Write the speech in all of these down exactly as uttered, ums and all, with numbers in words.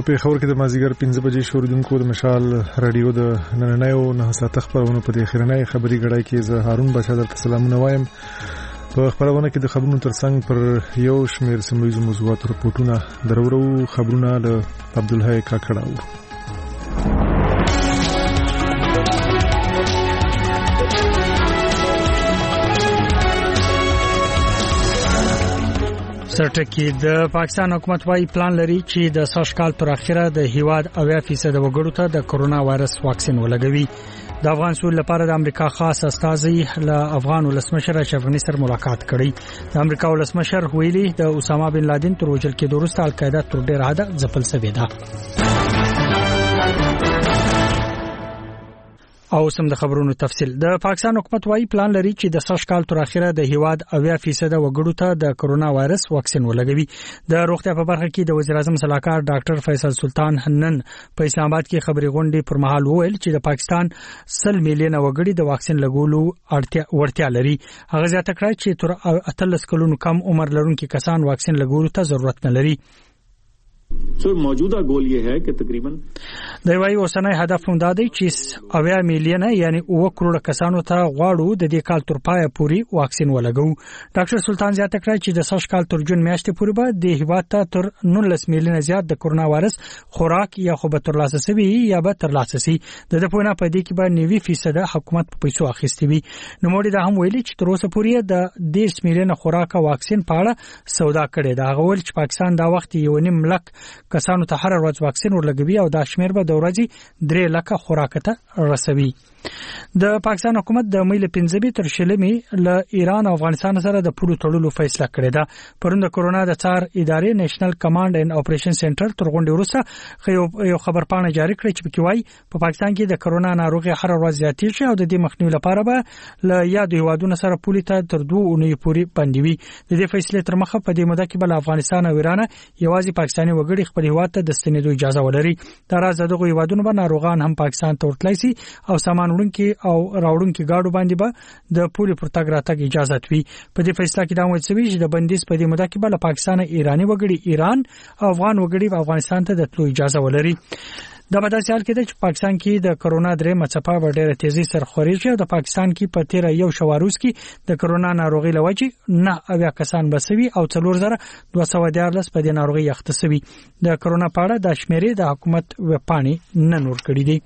په پیښور کې د مازیګر پنځه بجې شوریدونکو د مشال رادیو د نننیو نه ساعت خبرونه په دې خیرنۍ خبري غړای کې زه هارون بشا درته سلامونه وایم. په خبرونه کې د خبرونو ترڅنګ پر یو شمېر سیمه موضوعات راپورټونه درورو خبرونه له عبدالحی کاکړاو. سرټکی د پاکستان حکومت وايي پلان لري چې د سږ کال تر اخره د هیواد اویا فیصد وګړو ته د کرونا وایرس واکسین ولګوي. د افغان سول لپاره د امریکا خاص استازي له افغان ولسمشر اشرف غني سره ملاقات کړي. د امریکا ولسمشر ویلي د اسامه بن لادن تر وژل کېدو وروسته القاعده تر ډیره حده ځپل شوې ده. او سم د خبرونو تفصیل. د پاکستان حکومت وايي پلان لري چې د سږ کال تر اخره د هیواد اویا فیصد وګړو ته د کرونا وایرس واکسین ولګوي. د روغتیا په برخه کې د وزیر اعظم صلاحکار ډاکټر فیصل سلطان نن په اسلام آباد کې خبري غونډې پر مهال وویل چې د پاکستان سل میلیون وګړي د واکسین لګولو اړتیا ورتیا لري. هغه زیاته کړه چې تر اتلس کلونو کم عمر لرونکي کسان واکسین لګولو ته ضرورت نه لري. سو موجودہ گول یہ ہے کہ تقریباً د وایي اوسنۍ هدف هم دا دی چې اویا میلیونه یعنی اوه کروڑه کسانو ته غواړو د دې کال تر پایه پورې واکسین ولګو. ډاکټر سلطان زیاته کړه چې د سږ کال تر جون میاشتې پورې به د هیواد ته تر نولس میلیونه زیات د کرونا وایرس خوراک یا خو به ترلاسه شوي یا به ترلاسه شي. د دې په نه پدې کې به نوي فیصد حکومت په پیسو اخیستي وي. نو موږ دا هم ویلي چې تر اوسه پورې د دیرش میلیونه خوراک واکسین په اړه سودا کړې ده. هغه ول چې پاکستان دا وخت یو نیم لک کسانو ته هر ورځ واکسین ورلګوي او دا شمیر به د ورځې درې لکه خوراک ته رسوي. د پاکستان حکومت د مې له پنځه تر شلمې له ایران او افغانستان سره د پولو تړلو فیصله کړې ده. پرون د کرونا د څار ادارې نېشنل کمانډ اینډ اپریشن سنټر تر غونډې وروسته یو خبرپاڼه جاری کړې چې پکې وایي په پاکستان کې د کرونا ناروغي هر ورځ زیاتې شي او د دې مخنیوي لپاره به له یاد هیوادونو سره پولي ته تر دوه اونۍ پورې بندوي. د دې فیصلې تر مخه په دې موده کې بل افغانستان او ایران یوازې پاکستاني وګړي خپل هیواد ته د ستنېدو اجازه ولري. دا راز دغه هیوادونو به ناروغان هم پاکستان ته ورتلای شي او سامان وړونکي او راوړونکي گاډو باندې به د پولي پر تګ راتګ اجازه وي. په دې فیصله کې دا وایي چې د بندیز په دې موده کې بل پاکستان ایرانی وګړي ایران او افغان وګړي په افغانستان ته د تلو اجازه ولري. دا په داسې حال کې ده چې پاکستان کې د کرونا درې مڅپه په ډېره تیزی سره خوريږي او د پاکستان کې په تیر یو شواروز کې د کرونا ناروغي لوجې نه اویا کسان بسوي او څلور زره دوه سوه دیارلس په دې ناروغي اخته شوي. د کرونا په اړه د شمیرې د حکومت وپاڼې نن ورکړې دي.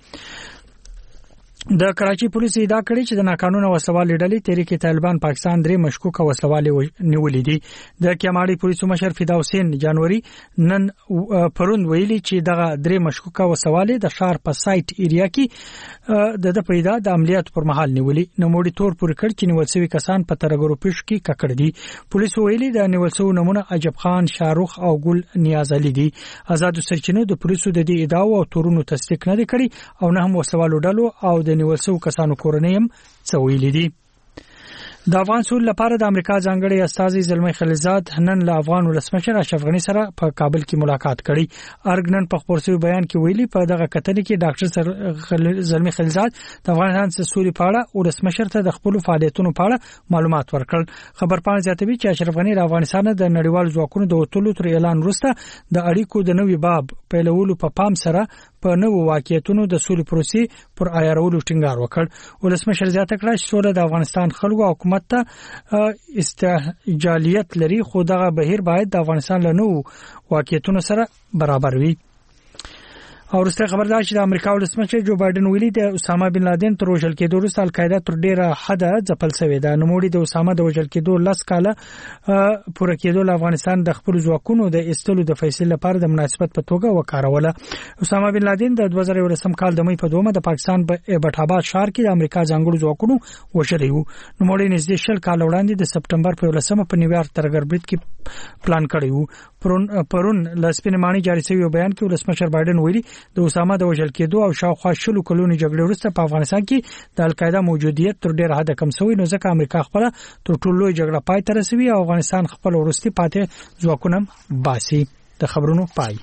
د کراچي پولیس ادعا کړې چې د ناقانونه وسوالې ډلې تحریک طالبان پاکستان درې مشکوک وسوالې نیولې دي. د کیماړي پولیسو مشر فدا حسین جنوري نن پروند ویلي چې دغه درې مشکوک وسوالې د شهر په سایت ایریا کې د د پیدا د عملیات پر مهال نیولې. نو موږ تور پور کړ چې نیول شوی کسان په ترګرو پیش کې ککړ دي. پولیس ویلي د نیول شوی نمونه عجب خان، شاروخ او ګل نیاز علي دي. آزاد سرچینو د پولیسو د دې ادعا او تورونو تصدیق نه کړي او نه هم وسوالو ډلو او د نیول شوی کسانو کورنیم څه ویلي دي. د افغان سول لپاره د امریکا ځانګړي استازي زلمی خلیلزاد نن له افغان ولسمشر اشرف غني سره په کابل کې ملاقات کړي. ارګنن په خبرسوي بیان کې ویلي په دغه کتنې کې ډاکټر زلمی خلیلزاد د افغانستان سولې په اړه ولسمشر ته د خپل فعالیتونو په اړه معلومات ورکړل. خبرپاڼه زیاتوي چې اشرف غني د افغانستان د نړیوال ځواکونو د وټولو تر اعلان وروسته د اړیکو د نوي باب پیلولو په پام سره په نوو واقعیتونو د سولې پروسې پر عیارولو ټینګار وکړ. ولسمشر زیاته کړه چې سوله د افغانستان خلکو او حکومت ته استعجالیت لري خو دغه بهیر باید د افغانستان له نوو واقعیتونو سره برابر وي. او ورسته خبردار چې د امریکا ولسمشر جو بایدن ویلي د اسامه بن لادن تر وژل کېدو وروسته القاعده تر ډیره حده ځپل شوې ده. نو موږ د اسامه د وژل کېدو لس کاله پوره کېدو له افغانستان د خپل ځواکونو د استلو د فیصلې لپاره د مناسبت په توګه وکاروله. اسامه بن لادن د دوه زره ولسم کال د مې په دومه د پاکستان په ایبټ آباد ښار کې د امریکا ځانګړو ځواکونو وژلی وو. نو موږ نږدې شل کال وړاندې د سپټمبر په ولسمه په نیویارک ترګربریټ کې پلان کړی وو. پرون پرون لسپین مانی جاری شوی بیان کې ولسمشر بایدن ویلي د اسامه د وژل کېدو او شاوخوا شلو کلونو جګړې وروسته په افغانستان کې د القاعده موجودیت تر ډیره حد کم شوی. نو ځکه امریکا خپل تر ټولو لوی جګړه پای ته رسوي او افغانستان خپل ورستي پاتې ځواکونه باسي. د خبرونو پای.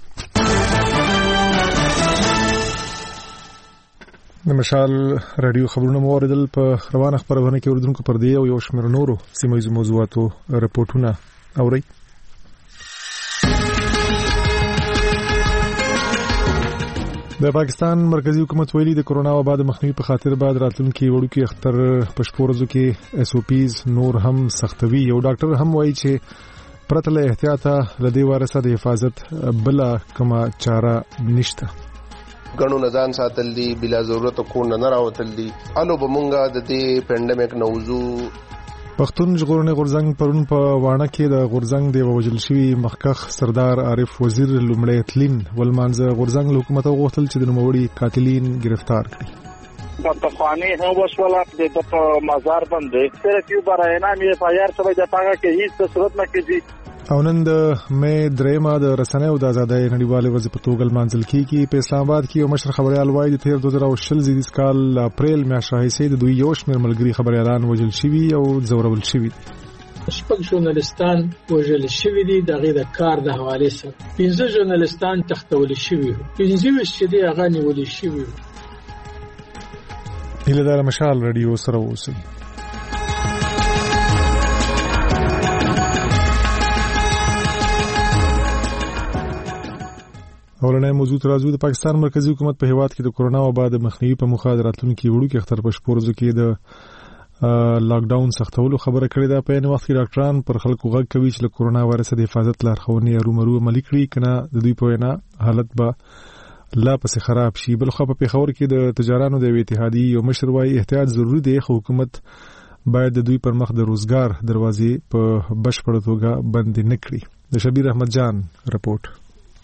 د مشال رادیو خبرونه موردل په روانه خبرونه کې اردوونکو پر دی او یو شمېر نورو سیمه موضوعاتو رپورټونه اوري. د پاکستان مرکزی حکومت ویلي د کرونا وبا د مخنیوي په خاطر بعد راتلونکي وړوکی اختر په شپورزو کې اس او پیز نور هم سختوي. یو ډاکټر هم وایي چې پرته له احتیاطه لدی وارثه د حفاظت بل کومه چاره نشته. غنو نزان ساتل دي بلا ضرورت کو نه راوتل دي الو بمونګه د دې پاندیمیک نوزو. پښتون ژغورنې غورځنګ پرون په وانه کې د غورځنګ د وژل شوی مخکخ سردار عارف وزیر لومړی تلین ولمانځه غورځنګ حکومت غوښتل چې د نوموړي قاتلین گرفتار کړي. د تخوانی هم وسوله د په مزار باندې تر کیو برای نام یې فایار سره د پاګه کې هیڅ صورت نه کیږي. او نن د مې درېمه د رسنیو د ازادۍ نړیوالې ورځ په توګه لمانځل کیږي. په اسلام آباد کې یو مشر خبريال وایي د تیر دوه زره شل زیږدیز کال اپریل میاشتې راهیسې د دوی یو شمېر ملګري خبريالان وژل شوي او ځورول شوي دي. شپږ ژورنالستان وژل شوي دي د غیر کار د حواله سره. پنځه ژورنالستان تختول شوي وو. پنځه ویشت چې دی هغه نیول شوي وو. هله دار مشال رادیو سره اوسئ. اولنې موضوع ترازو د پاکستان مرکزی حکومت په هیواد کې د کرونا وبا د مخنیوي په مخه د راتلونکي وړوکی اختر په شپورزو کې د لاک ډاون سختولو خبره کړې ده. په یوه وخت کې ډاکټران پر خلکو غږ کوي چې له کرونا وایرس د حفاظت لارښوونې ارومرو عملي کړي کنه د دوی په وینا حالت به لا پسې خراب شي. بل خو په پیښور کې د تجارانو د اتحادیې یو مشر وايي احتیاط ضروری دی خو حکومت باید د دوی پر مخ د روزګار دروازې په بشپړ توګه بند نه کړي. د شبیر احمد جان رپورټ.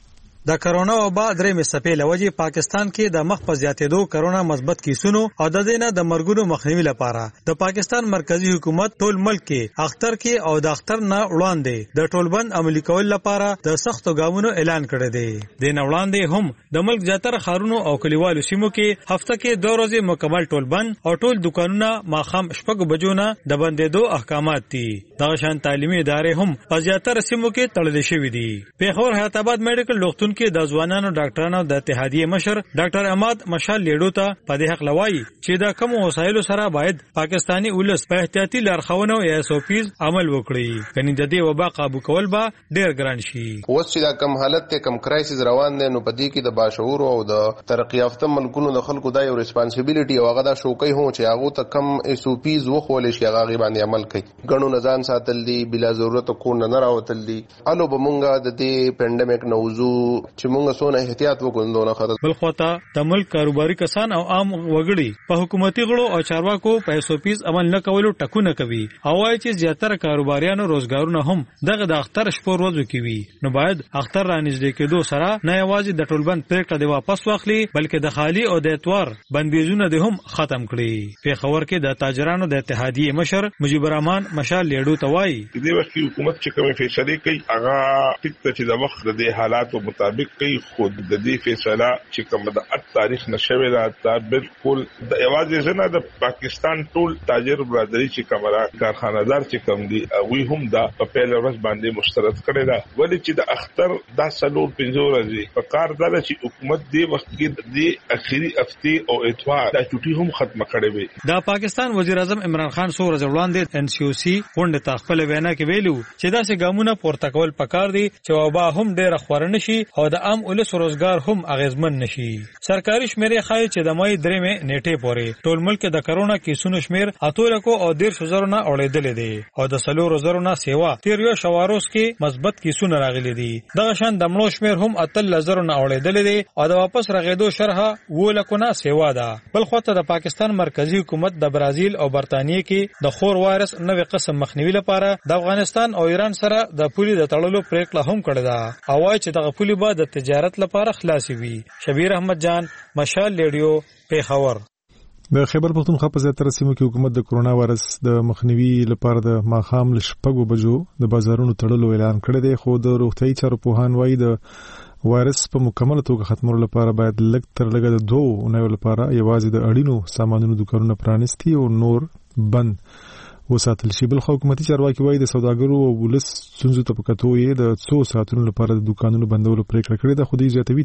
د کرونا وبا درې مستپې لوجې پاکستان کې د مخ په زیاتېدو کرونا مثبت کیسونو او د دینه د مرګونو مخنیوي لپاره د پاکستان مرکزی حکومت ټول ملک کې اختر کې او د اختر نه وړاندې د ټولبند عملي کول لپاره د سختو ګامونو اعلان کړی دی. د نه وړاندې هم د ملک زیاتره ښارونو او کلیوالو سیمو کې هفته کې دوه ورځې مکمل ټولبند او ټول دکانونه ماخام شپږ بجو نه د بندېدو احکامات دي. دغه شان تعلیمي ادارې هم په زیاتره سیمو کې تړل شوې دي. پیښور حیات آباد میډیکل روغتون کې د ځوانانو ډاکټرانو د اتحادیې مشر ډاکټر احمد مشال لیډو ته په دې حق لوي چې دا کوم وسایلو سره باید پاکستانی ولس په احتیاطي لارښوونو یا اس او پیز عمل وکړي کني د دې وبا قابو کول به ډیر ګران شي. اوس چې دا کم حالت ته کم کرایسس روان دي نو په دې کې د باشعور او د ترقی یافته ملکونو د خلکو دا یو responsibility او هغه دا شوکې هو چې هغه ته کم اس او پیز وخول شي هغه باندې عمل کوي. غنو نزان ساتل دي بلا ضرورت کو نه راوتل دي الو بمونګه د دې پاندیمیک نوزو چې مونږ سونه احتیاط وکړو نه خاطر. بل خواته د ملک کاروباري کسان او عام وګړي په حکومتي غړو او چارواکو په اس او پیز عمل نه کولو ټکونه کوي او وايي چې زیاتره کاروباریانو روزګارونه هم دغه د اختر شپور ورځو کې وي. نو باید اختر رانږدې کېدو سره نه یوازې د ټولبند پریکړه دی واپس واخلي بلکې د خالی او د اتوار بندیزونه دی هم ختم کړي. په خبر کې د تاجرانو د اتحادیې مشر مجيب الرحمن مشال لیډو ته وایي دې وخت حکومت چې کومه فیصله کوي هغه ټیک ته چې د وخت د حالاتو مطابق کوي. خود د دې فیصله چې کوم د اټ تاریخ نشوي دا بالکل د ایوازي زنه د پاکستان ټول تاجر برادری چې کومه کارخانه‌دار چې کوم دي وی هم دا په پیل ورځ باندې مشترک کړي دا ولې چې د اختر د سلور پنځو ورځې په کار دا چې حکومت دې وخت کې د اخیری هفته او اتوار د چټي هم ختمه کړي وي. د پاکستان وزیر اعظم عمران خان سو ورځ وړاندې ان سی او سی غونډه ته خپل وینا کې ویلو چې دا سه ګامونه پورته کول پکار دي چې وبا هم ډېر خورنه شي او د عام ولس روزګار هم اغیزمن نشي. سرکاري شمیرې ښایي چې د مې درې مې نیټه پورې ټول ملک د کرونا کیسونو شمیر اتو لکو او ډیر شزرونه اورېدل دي او د سلور زرونه سیوا تیر یو شواروس کې مثبت کیسونه راغلي دي. دغه شان د مړو شمیر هم اتل زرونه اورېدل دي او د واپس رغېدو شرحه و لکونه سیوا ده. بل خواته د پاکستان مرکزی حکومت د برازیل او برتانیې کې د خور وایرس نوې قسم مخنیوي لپاره د افغانستان او ایران سره د پولي د تړلو پریکړه هم کړې ده او وايي چې دغه پولي به د تجارت لپاره خلاصي وي. شبیر احمد جان مشال لیډیو پیښور. د خیبر پختونخوا په زیاتره سیمو کې حکومت د کرونا وایرس د مخنیوي لپاره د ماښام ل شپږو بجو د بازارونو تړلو اعلان کړی دی خو د روغتیايي چارو پوهان وایي د وایرس په مکمل توګه ختمولو لپاره باید لږ تر لږه د دوه اونیو لپاره یوازې د اړینو سامانونو دکانونه پرانیستي او نور بند وساتل شي. بل حکومتي چارواکي وایي د سوداګرو او ولس څنځو ته پکاتو یې د څو ساعتونو لپاره د دکانونو بندولو پریکړه کړې ده. خو دې زیاتوي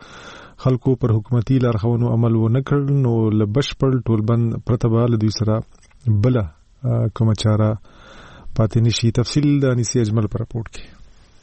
چې خلکو پر حکومتي لارښوونو عمل ونه کړ نو له بشپړ ټولبند پرته به له دوی سره بله کومه چاره پاتې نشي. تفصیل د انیسي اجمل پر راپورټ کې. په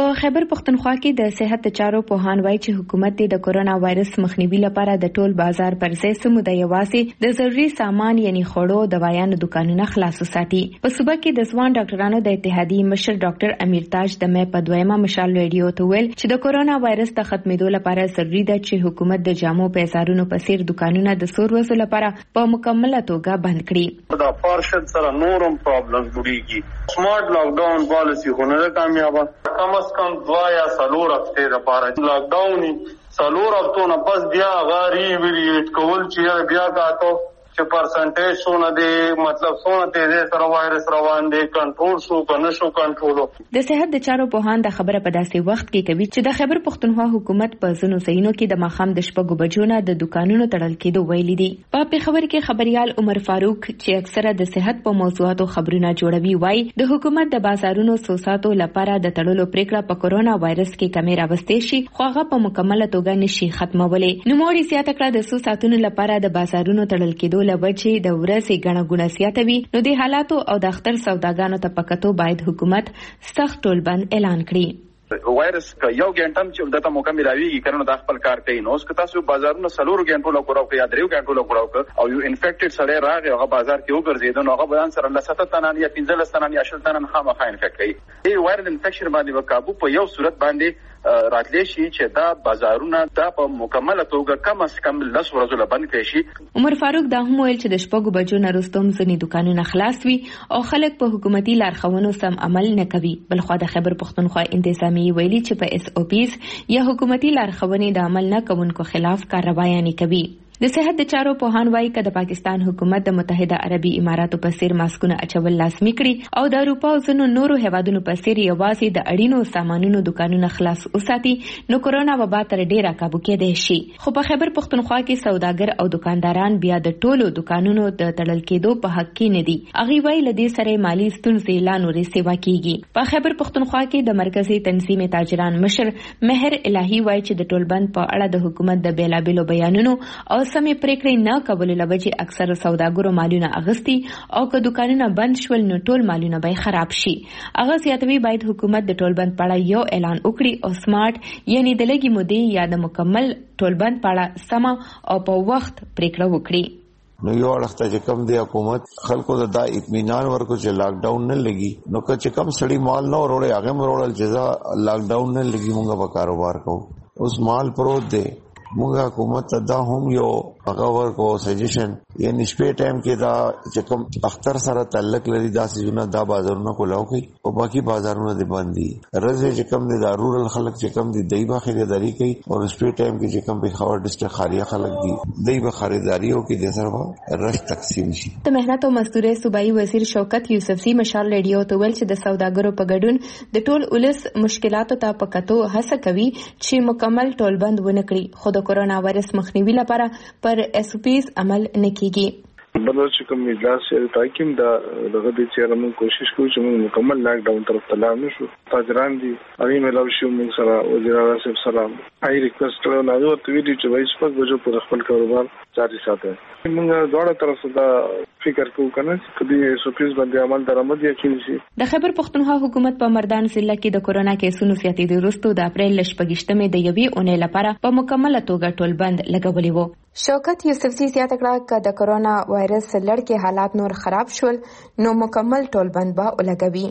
په خیبر پختونخوا کې د صحت چارو پوهان وایي چې حکومت د کرونا وایرس مخنیوي لپاره د ټول بازار پر ځای سموده یوازې د ضروري سامان یعنی خوړو دوايانو دکانونه خلاص وساتي. په صوبه کې د ځوان ډاکټرانو د اتحادیې مشر ډاکټر امیر تاج د مې په دویمه مشال ریډیو ته ویل چې د کرونا وایرس د ختمېدو لپاره ضروري ده چې حکومت د جامو بازارونو په څیر دکانونه د څو ورځو لپاره په مکمله توګه بند کړي. دا پارشل سره نورم پرابلم جوړیږي. سمارټ لاک ډاون پالیسی خو نه کامیابه. کم از کم دوا یا څلور هفتې لپاره لاک ډاون څلور هفتو نه پس بیا غاری ویریټ کول چې بیا کاټو چې پرسنټیج څونه دی مطلب څونه تیزه سره وایرس روان دی کنټرول شو کنه شو کنټرول. د صحت د چارو پوهان د خبره په داسې وخت کې کوي چې د خیبر پختونخوا حکومت په ځینو ځایونو کې د ماښام د شپږو بجو نه د دکانونو تړل کېدو ویلي دي. په پېښور کې خبريال عمر فاروق چې اکثره د صحت په موضوعاتو خبرونه جوړوي وایي د حکومت د بازارونو سوساتو لپاره د تړلو پریکړه په کرونا وایرس کې کمې راوستې شي خو هغه په مکمله توګه نشي ختمولای. نوموړي زیاته کړه د څو ساعتونو لپاره د بازارونو تړل کېدو لوجې د ورځې ګڼه ګوڼه زیاته وي نو د حالاتو او د اختر سوداګانو ته پکتو باید حکومت سخت ټولبند اعلان کړي. وایرس کا یو ګنټم چې دته موقع ملاويږي کنه د خپل کار کوي نو اس که تاسو بازارونو سلور ګنټو لا کوراو یا دریو ګنټو لا کوراو او یو انفیکټډ سړی راغی هغه بازار کې وګرځید نو هغه بیان سره لسته تنان یا پنځه تنان یا شل تنان خامخا انفیکټ کوي. ای وایرل انفیکشن باندې وکابو په یو صورت باندې راتلی شي چې دا بازارونه دا په مکمله توګه کم از کم لس ورځې بند کړي شي. عمر فاروق دا هم ویل چې د شپږو بجو نه وروسته ځینې دکانونه خلاص وي او خلک په حکومتي لارښوونو سم عمل نه کوي. بلخوا د خیبر پختونخوا انتظامیه ویلي چې په اس او پیز یا حکومتي لارښوونې د عمل نه کوونکو خلاف کاروایی کوي. د صحت د چارو پوهان وایي چې د پاکستان حکومت د متحده عربي اماراتو په څیر ماسکونه اچول لازمي کړي او د اروپا او ځینو نورو هیوادونو په څیر یوازې د اړینو سامانونو دکانونه خلاص وساتي نو کرونا وبا تر ډیره کابو کېدای شي. خو په خیبر پختونخوا کې سوداګر او دکانداران بیا د ټولو دکانونو د تړل کېدو په حق کې نه دي. هغه وایي لدې سره مالی ستونزې لا نورې سیوا کیږي. په خیبر پختونخوا کې د مرکزی تنظیم تاجران مشر مهر الهی وایي چې د ټولبند په اړه د حکومت د بیلابېلو بیانونو او سمې پریکړې نه کولو لوجې اکثر سوداګرو مالونه اغستی او که دکانونه بند شول نو ټول مالونه به خراب شي. هغه زیاتوي باید حکومت د ټولبند په اړه یو اعلان وکړي او سمارټ یعنی د لګي مودې یا د مکمل ټولبند په اړه سم او په وخت پریکړه وکړي. نو یو وخت چې کم دی حکومت خلکو ته دا اطمینان ورکو چې لاک ډاون نه لګي نو که چې کم سړی مال نه وروړي هغه مرول جزا لاک ډاون نه لګي موږ به کاروبار کوو. اوس مال پروت دی موږ حکومت دا هم یو هغه ورکو سجیشن یعنی شپې ټایم کې دا چې کوم اختر سره تعلق لري دا سيزونه دا بازارونه کولاو کوي او باقي بازارونه دي باندې رزه چې کوم دي رورل خلک چې کوم دي دای با خریداري کوي او شپې ټایم کې چې کوم په خاور ډسټریکټ خاریه خلک دي دای با خریداري او کې د سره رش تقسیم شي. د مهنت او مزدوري صوبایي وزیر شوکت یوسفزي مشال ریډیو ته ویل چې د سوداګرو په ګډون د ټول ولس مشکلاتو ته پکتو هڅه کوي چې مکمل ټولبند ونه کړي خو د کرونا وایرس مخنیوي لپاره پر اس او پیز عمل نکېږي. بلو چې کوم اجلاس یې تاکیم دا دغه د چیرې موږ کوشش کوو چې موږ مکمل لاک ډاون طرف ته لاړ نشو. تاجران دي هغه ملاو شو موږ سره وزیر اعلی صاحب سلام هاي ریکوست کړو نو ورته ویلي چې وایي شپږ بجو پر خپل کاروبار جاري ساتي. موږ دواړه طرف ته فکر کوو کنه چې کدي اس او پیز باندې عمل درآمد یقیني شي. د خیبر پختونخوا حکومت په مردان ضلع کې د کورونا کیسونو زیاتېدو وروسته د اپریل شپږشتمې د یوې اونۍ لپاره په مکمله توګه ټولبند لګولې وو. شوکت یوسفزي زیاته کړه چې د کرونا وایرس لړ حالات نور خراب شول نو مکمل ټولبند به ولګوي.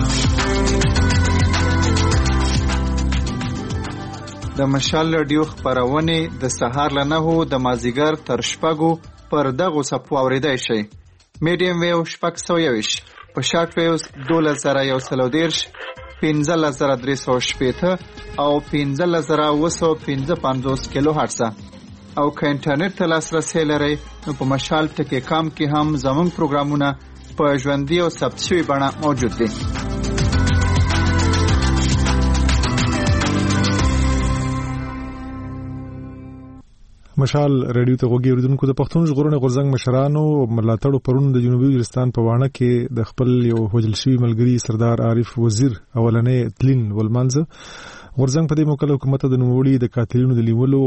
د مشال رادیو خبرونه د سهار له نهو د مازیګر تر شپږو پر دغه صفو اوریدای شي. میډیم ویو شپږ سوه یوش په شارټ ویوز دولس زره یو سل دیرش پنځلس زره درې سوه شپېته او پنځلس زره اوه سوه پنځه پنځوس کیلو هرټز او که انټرنیټ ته لاسرسی لرئ نو په مشال ټکی کام کې هم زموږ پروګرامونه په ژوندۍ او ثبت شوي بڼه موجود دي. مشال رادیو ته وګورئ اوریدونکو د پښتون ژغورنې غورځنګ مشرانو ملاتړو پرون د جنوبي وزیرستان په وانه کې د خپل یو وجل شوی ملګری سردار عارف وزیر اولنې تلین ولمنځ غورځنګ په دې موکل حکومت د نوموړي د قاتلینو د لیولو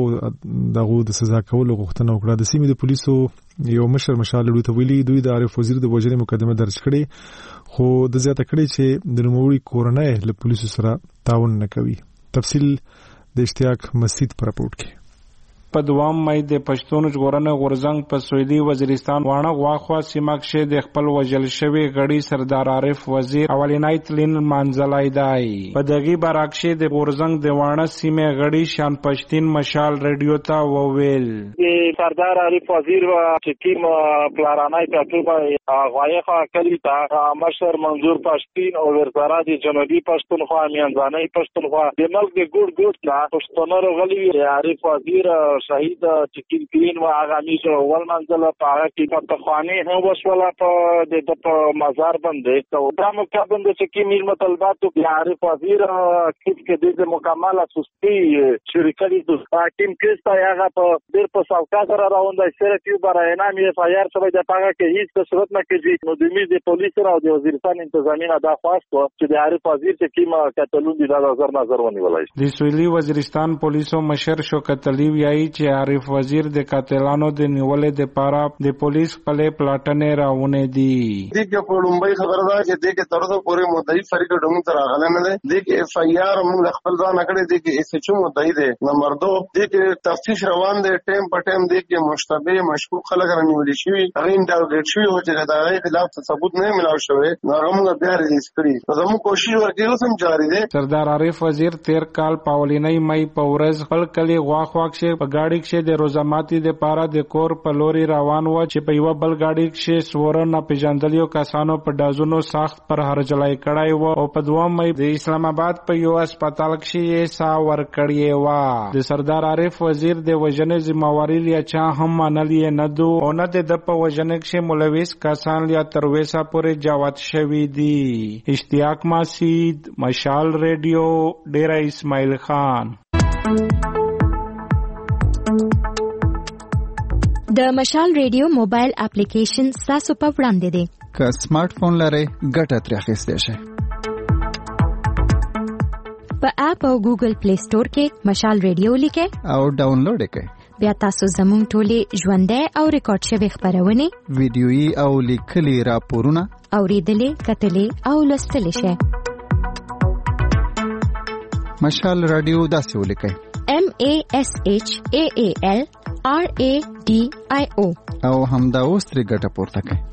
دغه د سزا کولو غوښتنه وکړه. د سیمې د پولیسو یو مشر مشال رادیو ته ویلي دوی د عارف وزیر د وژنې مقدمه درج کړې خو د زیاته کړې چې د نوموړي کورنۍ له پولیسو سره تعاون نه کوي. تفصیل د اشتیاق مسجد پر راپورټ کې. په دوام مې د پښتون ژغورنې غورځنګ په سویلي وزیرستان وانه غواخوا سیمه کې د خپل وژل شوی غړي سردار عارف وزیر اولنای تلین منځلای دی. په دغه برعکس د غورځنګ د وانه سیمه غړي شان پښتين مشال رادیو ته وویل سردار عارف وزیر و چې ټیم پلارانای ته ټوبه غواخوا کلی ته مشر منظور پښتين او ورزاره د جنوبي پښتونخوا میانځاني پښتونخوا د ملک د ګډ ګډ لا پښتونرو غلي عارف وزیر شهید چکین کلین و آغامی شو ول منزل په هغه کې په تخوانی هم وشوله په د په مزار باندې او دا مکمل چې کی میر مطالبات او عارف وزیر کیف کې د مکمل سستی شریکلی د ټیم کې هغه په ډیر په ساوکا سره راوندای سره کیو برای نام یې فایار شوی د پاګه کې هیڅ صورت نه کېږي. نو د میز د پولیس او د وزیرستان انتظامیه دا خواستو چې د عارف وزیر چې کیما کتلون دي دا نظر نظر ونیولای. د سویلي وزیرستان پولیسو مشر شوکت علی ویایي چې عارف وزیر د قاتلانو د نیولې د پاره د پولیس خپل پلاټنې راونه دي. دغه په لومبای خبره ده چې دغه ترڅو پورې مدعي فریق ډوم تر غل نه ده. دغه اف ای آر موږ خپل ځان کړی دغه اس ایچ او مدعي ده. نمبر دو دغه تفتیش روان دي ټیم په ټیم دغه مشتبه مشکوک خلک رانیول شي هغه انټرګیټ شي او چې دا غي خلاف ثبوت نه ملاو شوی نو موږ بیا ریلیز کړی. زموږ کوشش ورکړو سم جاری ده. سردار عارف وزیر تیر کال پاولینای مې په ورځ خپل کلی غواخواک شه په گاډي کې د روزماتي د پاره د کور په لوري روان و چې په یو بل گاډي کې سورن پیژندلیو کسانو په دازونو سخت پر هرجلای کړای و او په دوام مې د اسلام آباد په یو هسپتال کې یې سا ور کړی و. د سردار عارف وزیر د وژنې ذمہواری لیا چا هم منلی نه دو او نه د په وژنې کې ملوث کسان لیا تر وسه پورې جوات شوی دی. اشتیاق مسجد مشال رادیو ډیرا اسماعیل خان. د مشال رادیو موبایل اپلیکیشن تاسو په وړاندې دی. که سمارټ فون لرئ ګټه ترې اخیستی شئ. په اپ او ګوګل پلی سٹور کې مشال رادیو لیکئ او ډاونلوډ یې کړئ. بیا تاسو زموږ ټولې ژوندۍ او ریکارډ شوي خپرونې ویډیويي او لیکلي راپورونه اورېدلې کتلې او لوستلی شئ. مشال رادیو داسې ولیکئ M A S H A A L R A D I O او همدا اوس ترې ګټه پورته کړئ.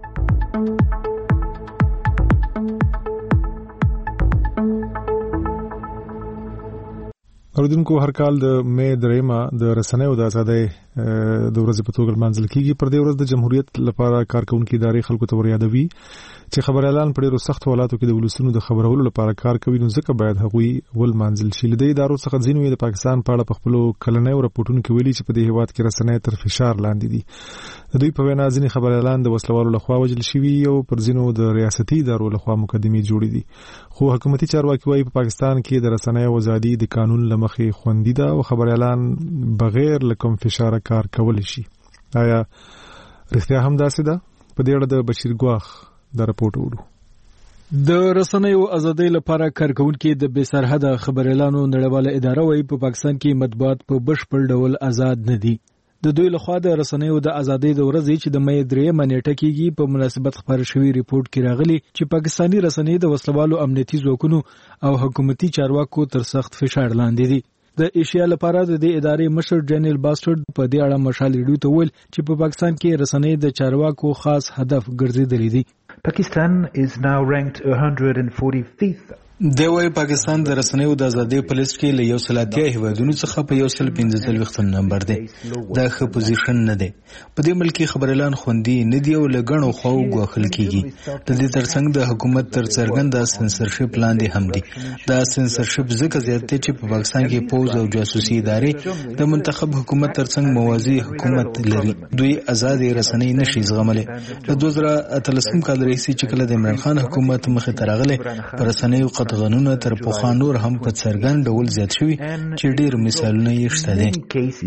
اوریدونکو هر کال د مې دریمه د رسنیو د ازادۍ د ورځې په توګه لمانځل کیږي. پر دې ورځ د جمهوریت لپاره کارکونکو ادارې خلکو ته وريادوي چې خبريالان په ډیرو سخت حالاتو کې د ولسونو د خبرولو لپاره کار کوي نو ځکه باید هغوی ولمانځل شي. لدې ادارو څخه ځینې د پاکستان په اړه په خپل کلنۍ راپورټونو کې ویلي چې په دې هیواد کې رسنۍ تر فشار لاندې دي. د دوی په وینا ځینې خبريالان د وسلوالو لخوا وژل شوي او پر ځینو د ریاستي ادارو لخوا مقدمې جوړې دي. خو حکومتي چارواکي وايي په پاکستان کې د رسنیو ازادي د قانون لمخې خوندي ده او خبريالان بغیر له کوم فشار کار کولی شي. آیا رښتیا هم داسې ده؟ په دې اړه د بشیر ګواخ د راپورټ وړو. د رسنیو ازادۍ لپاره کارکونکو د بې سرحده خبريالانو نړیواله اداره وايي په پاکستان کې مطبوعات په بشپړ ډول آزاد نه دي. د دوی لخوا د رسنیو د ازادۍ د ورځې چې د مې درې منېټه کېږي په مناسبت خبر شوی ریپورت کې راغلي چې پاکستانی رسنۍ د وسلوالو امنیتي ځواکونو او حکومتي چارواکو تر سخت فشار لاندې دي. د ایشیا لپاره د دې ادارې مشر جنرال باسټرډ په دې اړه مشال ریډیو ته ویل چې په پاکستان کې رسنۍ د چارواکو خاص هدف ګرځېدلې دي. Pakistan is now ranked one hundred forty-fifth. د وای پاکستان د رسنیو د ازادۍ په لیست کې له یو سل اتیا هیوادونو څخه په یو سل پنځه څلوېښتم نمبر دی. دا ښه پوزیشن نه دی. په دې ملک کې خبريالان خوندي نه دی او لګڼو خو غوښل کیږي. د دې ترڅنګ د حکومت تر څرګند سنسرشپ لاندې هم دي. دا سنسرشپ ځکه زیات دی چې په پاکستان کې پوز او جاسوسي ادارې د منتخب حکومت ترڅنګ موازی حکومت لري. دوی آزاد رسنۍ نشي زغملای. د دوه زره اتلسم کال رئیس چې کله د عمران خان حکومت مخې ته راغلی پر رسنیو قطغنونه تر پخوا نور هم په څرګند ډول زیات شوي چې ډېر مثالونه یې شته دي.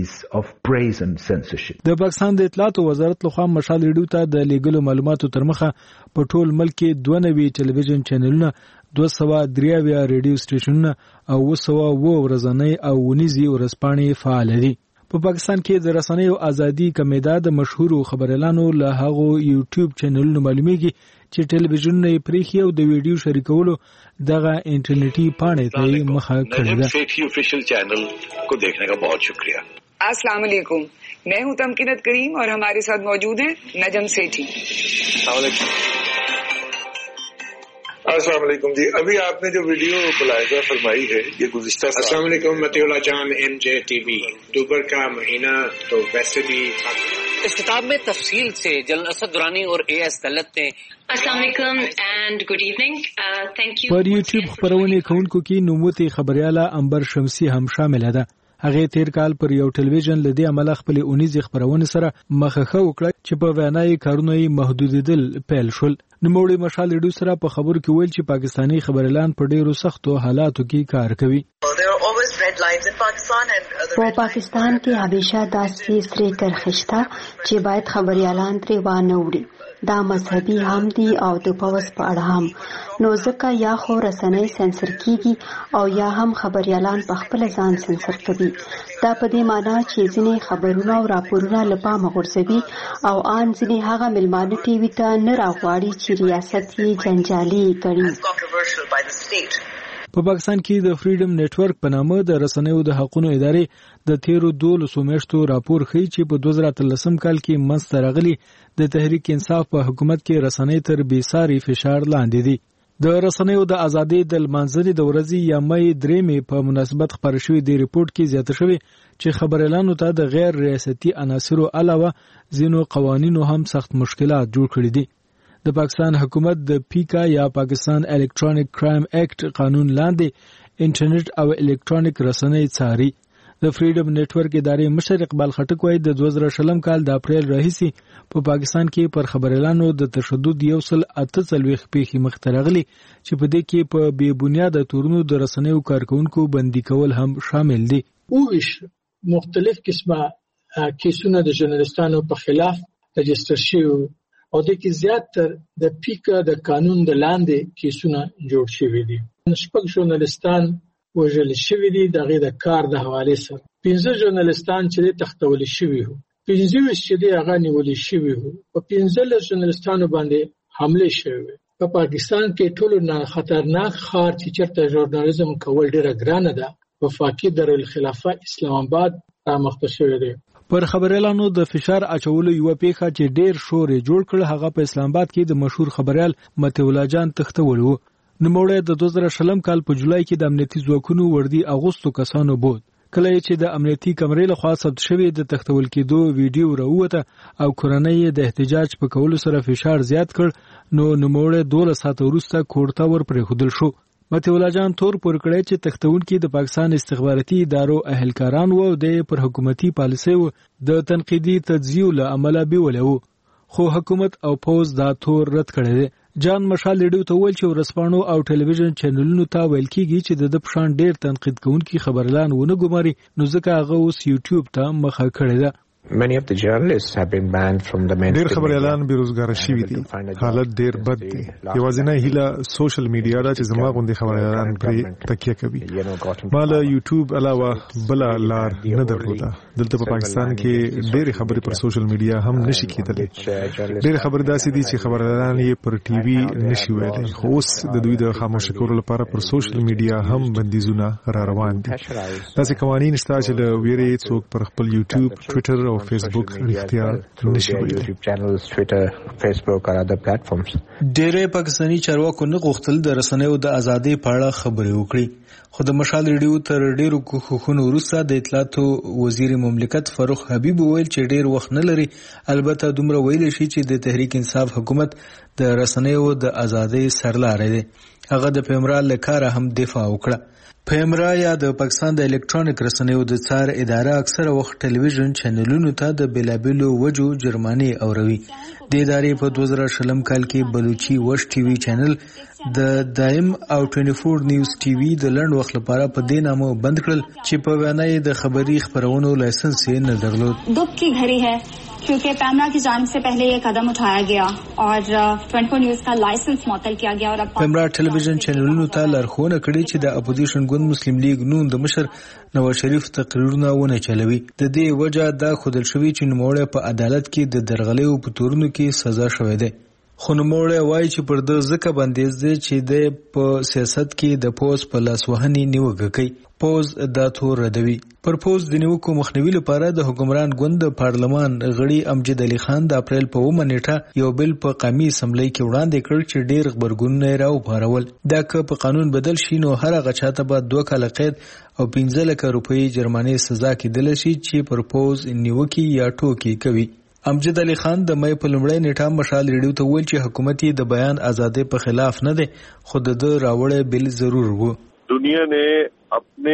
د پاکستان د اطلاعاتو وزارت لخوا مشال ریډیو ته د لیږلو معلوماتو تر مخه په ټول ملک کې دوه نوي ټلویزیون چینلونه، دوه سوه درې اویا ریډیو سټیشنونه او اوه سوه اوه ورځنۍ او ونیزې ورځپاڼې فعال دي. په پاکستان کې د رسنیو ازادي کمیدا د مشهورو خبريالانو له هغو یوټیوب چینلونو معلومیږي چې ټلویزیون نه پریخي او د ویډیو شریکولو دغه انټرنیټي پاڼې ته مخه کړې ده. Sethi official channel को देखने का बहुत शुक्रिया. अस्सलाम वालेकुम, मैं हूं तमकीनत करीम और हमारे साथ मौजूद हैं नजम सेठी. अस्सलाम वालेकुम जी, अभी आपने जो वीडियो मुलाहिजा फरमाई है ये गुज़िश्ता अस्सलाम वालेकुम मतीउल्लाह जान एम जे टीवी अक्टूबर का महीना तो वैसे भी इस किताब में तफसील से जनरल असद दुरानी और ए एस दलत ने अस्सलाम वालेकुम and good evening thank you. पर YouTube خبرونه کوونکو کې نوموتي خبرياله انبر شمسي هم شامل ده. هغه تیر کال پر یو ټلویزیون لدی عمل خپل اونیزي خبرونه سره مخه وکړه چې په وینای کارونه محدودیدل پیل شول. نوموړي مشال ریډیو سره په خبرو کې ویل چې پاکستانی خبريالان په ډیرو سختو حالاتو کې کار کوي. په پاکستان کې همیشه داسې سری کرخشته چې باید خبريالان ترې وانه وړي. دا مذهبي هم دي او د پوس په اړه هم. نو ځکه یا خو رسنۍ سنسر کیږي او یا هم خبريالان په خپل ځان سنسر کوي. دا په دې معنی چې ځینې خبرونه او راپورونه له پامه غورځوي او ان ځینې هغه ملمانه ټي وي ته نه راغواړي چې ریاست یې جنجالي کړي. په پاکستان کې د فریډم نتورک په نامه د رسنیو د حقوقو ادارې د تیرو دولسو میاشتو راپور ښیي چې په دوه زره اتلسم کال کې منځته راغلي د تحریک انصاف په حکومت کې رسنۍ تر بېساري فشار لاندې دي. د رسنیو د ازادۍ د لمانځنې د ورځې یا مې درېمې په مناسبت خپاره شوی دی ریپورت کې زیاته شوی چې خبريالانو ته د غیر ریاستي عناصرو علاوه ځینو قوانینو هم سخت مشکلات جوړ کړي دي. د پاکستان حکومت د پیکا یا پاکستان الکترونیک کرائم ایکټ قانون لاندې انټرنیټ او الکترونیک رسنۍ څاري. د فریډم نتورک ادارې مشر اقبال خټک وايي د دوه زره شلم کال د اپریل راهیسي په پاکستان کې پر خبريالانو د تشدد یو سل اته څلوېښت پیښې مخته راغلي چې په دې کې په بې بنیاده تورونو د رسنیو کارکونکو بندي کول هم شامل دي. اوش مختلف قسمه کیسونه د ژورنالستانو په خلاف رجستر شوي او د کې زیاتره د پیکا د قانون د لاندې کیسونه جوړ شوي دي. شپږ ژورنالستان وژل شوي دي دغه د کار د حواله سره. پنځه ژورنالستان چې تختول شوي وو، پنځه ویشت چې هغه نیول شوي وو. په پنځه ژورنالستانو باندې حمله شوې. په پاکستان کې ټولو نه خطرناک خار چې چرته ژورنالیزم کول ډیره ګرانه ده. وفاقي دارالخلافه اسلام آباد رامخته شوې ده. پر خبريالانو د فشار اچولو یو پیښه چې ډیر شور جوړ کړ هغه په اسلام آباد کې د مشهور خبريال متولا جان تختول وو. نوموړی د دوه زره شلم کال په جولای کې د امنیتي ځواکونو وردی اغوستو کسانو بود. کله چې د امنیتي کمرې لخوا ثبت شوی د تختول کېدو ویډیو راووته او کورنۍ د احتجاج په کولو سره فشار زیات کړ نو نوموړی دوه ساعت وروسته کوړتا ور پرېښودل شو. متولا جان تور پر کړی چې تختونکو د پاکستان استخباراتي ادارو اهلکاران وو د پر حکومتي پالیسیو د تنقیدي تجزیه له عمله بیولو خو حکومت او پوز دا تور رد کړی دی. جان مشال ریډیو ته ویل چې ورسپانو او ټلویزیون چینلونو ته ویل کیږي چې د پښان ډیر تنقید کوونکي خبرلان ونه ګماري نو ځکه هغه اوس یوټیوب ته مخه کړی ده. Many of the journalists have been banned from the mainstream. ډیر خبريالان بیروزګار شوي دي. حالت ډیر بد دی. یوازینۍ هیله سوشل میډیا دا چې زما غوندي خبريالان پرې تکیه کوي. مال یوټیوب علاوه بل لار نه درلوده. دلته په پاکستان کې ډیر خبري پر سوشل میډیا هم نشي کېدل. ډیر خبري داسې دي چې خبريالان یې پر ټي وي نشي ویلي. خو اوس د دوی د خاموش کولو لپاره پر سوشل میډیا هم بندیزونه را روان دي. داسې قوانين شته چې له ویري څوک پر خپل یوټیوب، ټوئیټر او فیسبوک اختیار نشي ویلي. YouTube channels, Twitter, Facebook or other platforms. ډېر پاکستاني چارواکو نه غوښتل د رسنیو د ازادۍ په اړه خبرې وکړي خو د مشال ریډیو تر ډېرو کوښښونو وروسته د اطلاعاتو وزیر مملکت فاروق حبیب ویل چې ډېر وخت نه لري البته دومره ویلی شي چې د تحریک انصاف حکومت د رسنیو د ازادۍ سرلاری دی. هغه د پیمرال له کاره هم دفاع وکړه. پیمرا یا د پاکستان د الکترونیک رسنیو د څار اداره اکثره وخت ټلویزیون چینلونو ته د بلابلو وجو جرماني اوروي. د ادارې په دوه زره شلم کال کې بلوچي وش ټي وي چینل د دایم او چوبیس نیوز ټي وي د لنډ وخت لپاره په دې نامه بند کړل چې په وینا یې د خبري خبرونو لایسنس یې نه درلود. दुख की घड़ी है क्योंकि पैमरा की जानिब से पहले ये कदम उठाया गया और चौबीस न्यूज का लाइसेंस मुअत्तल किया गया और अब پیمرا ټلویزیون چینلونو ته لارښوونه کړې چې د اپوزیشن ګوند مسلم لیگ نون د مشر نواز شریف تقریرونه ونه چلوي. د دې وجه دا خودل شوی چې نوموړی په عدالت کې د درغلیو په تورونو کې سزا شوی دی. خو نوموړی وایي چې پر د ځکه بندیز دی چې د په سیاست کې د پوز په لاسوهنې نیوکه کوي. پوز دا تور ردوي. پر پوز د نیوکو مخنیوي لپاره د حکمران ګوند د پارلمان غړي امجد علي خان د اپریل په اومه نیټه یو بل په قومي اسمبلی کې وړاندې کړ چې ډېر غبرګونونه یې راوپارول. دا که په قانون بدل شي نو هر هغه چاته به دوه کاله قید او پنځه لکه روپۍ جرمانې سزا کېدلی شي چې پر پوز نیوکې یا ټوکې کوي. امجد علي خان د مې په لومړۍ نیټه مشال ریډیو ته وویل چې حکومت یې د بیان ازادۍ په خلاف نه دی خو د ده راوړی بل ضرور و. دنیا نے اپنے